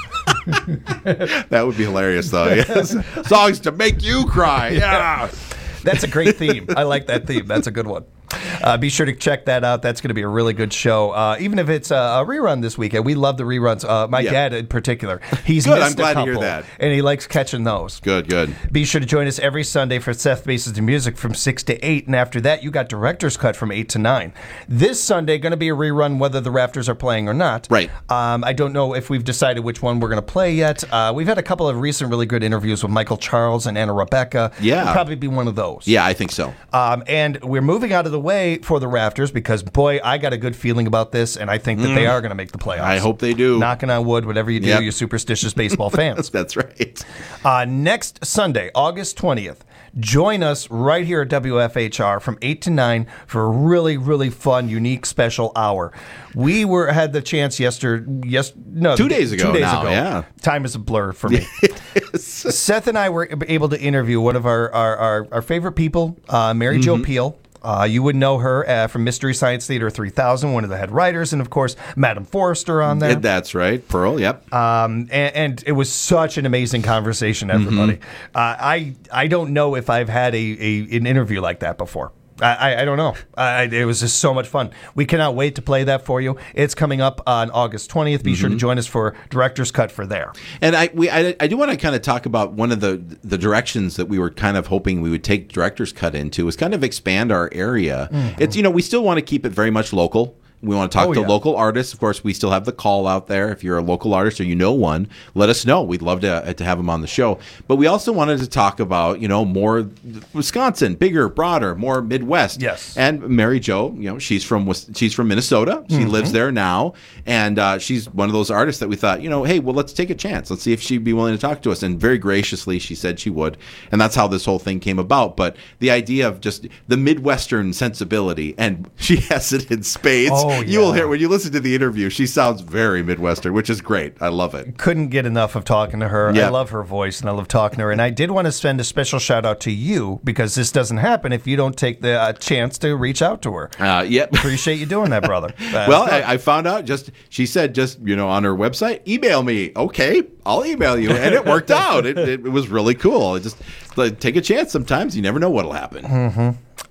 right. That would be hilarious, though. Yes. Songs to make you cry. Yeah. That's a great theme. I like that theme. That's a good one. Be sure to check that out. That's going to be a really good show. Even if it's a rerun this weekend. We love the reruns. My dad in particular. He's good. missed I'm glad a couple, to hear that. And he likes catching those. Good. Be sure to join us every Sunday for Seth Faces the Music from 6 to 8. And after that, you got Director's Cut from 8 to 9. This Sunday, going to be a rerun whether the Rafters are playing or not. Right. I don't know if we've decided which one we're going to play yet. We've had a couple of recent really good interviews with Michael Charles and Anna Rebecca. Yeah. It'll probably be one of those. Yeah, I think so. And we're moving out of the way for the Rafters because, boy, I got a good feeling about this, and I think that they are going to make the playoffs. I hope they do. Knocking on wood, whatever you do, you superstitious baseball fans. That's right. Next Sunday, August 20th, join us right here at WFHR from 8 to 9 for a really, really fun, unique, special hour. We had the chance 2 days ago. Yeah. Time is a blur for me. Seth and I were able to interview one of our favorite people, Mary Jo Pehl. You would know her from Mystery Science Theater 3000, one of the head writers, and of course, Madam Forrester on there. That's right, Pearl. Yep. And it was such an amazing conversation, everybody. I don't know if I've had an interview like that before. I don't know. It was just so much fun. We cannot wait to play that for you. It's coming up on August 20th. Be sure to join us for Director's Cut for there. And I do want to kind of talk about one of the directions that we were kind of hoping we would take Director's Cut into is kind of expand our area. It's, we still want to keep it very much local. We want to talk to local artists. Of course, we still have the call out there. If you're a local artist or you know one, let us know. We'd love to have them on the show. But we also wanted to talk about, more Wisconsin, bigger, broader, more Midwest. Yes. And Mary Jo, she's from Minnesota. She lives there now. And she's one of those artists that we thought, hey, well, let's take a chance. Let's see if she'd be willing to talk to us. And very graciously, she said she would. And that's how this whole thing came about. But the idea of just the Midwestern sensibility, and she has it in spades. You will hear when you listen to the interview, she sounds very Midwestern, which is great. I love it. Couldn't get enough of talking to her. I love her voice and I love talking to her. And I did want to send a special shout out to you because this doesn't happen if you don't take the chance to reach out to her. Yep. Appreciate you doing that, brother. Well, I found out she said on her website, email me. Okay, I'll email you. And it worked out. It was really cool. Just take a chance sometimes. You never know what'll happen.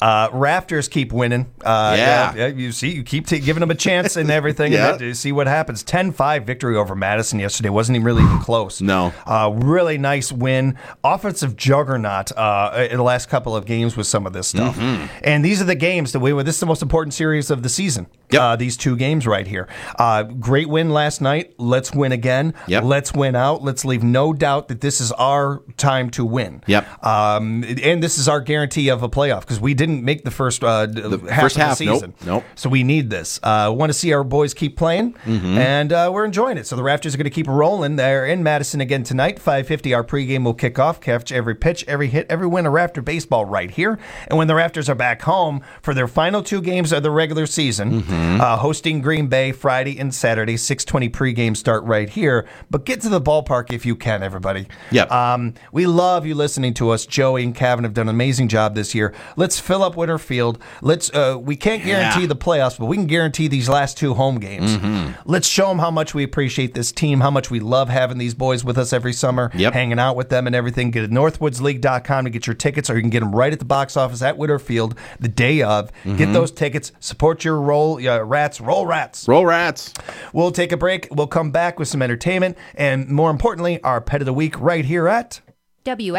Raptors keep winning. You see, you keep giving them a chance and everything. Yeah. And you see what happens. 10-5 victory over Madison yesterday. Wasn't even close. No. Really nice win. Offensive juggernaut in the last couple of games with some of this stuff. Mm-hmm. And these are the games that this is the most important series of the season. Yep. These two games right here. Great win last night. Let's win again. Yep. Let's win out. Let's leave no doubt that this is our time to win. Yep. And this is our guarantee of a playoff because we didn't make the first half of the season. Nope. So we need this. Want to see our boys keep playing, and we're enjoying it. So the Raptors are going to keep rolling. They're in Madison again tonight. 5:50, our pregame will kick off. Catch every pitch, every hit, every win of Raptor baseball right here. And when the Raptors are back home for their final two games of the regular season, hosting Green Bay Friday and Saturday, 6:20 pregame start right here. But get to the ballpark if you can, everybody. Yep. We love you listening to us. Joey and Kevin have done an amazing job this year. Let's fill up Winter Field. We can't guarantee the playoffs, but we can guarantee these last two home games. Let's show them how much we appreciate this team, how much we love having these boys with us every summer, hanging out with them and everything. Get at northwoodsleague.com to get your tickets, or you can get them right at the box office at Winter Field the day of. Get those tickets. Support your Roll Rats. Roll Rats. We'll take a break. We'll come back with some entertainment and, more importantly, our pet of the week right here at WFHR.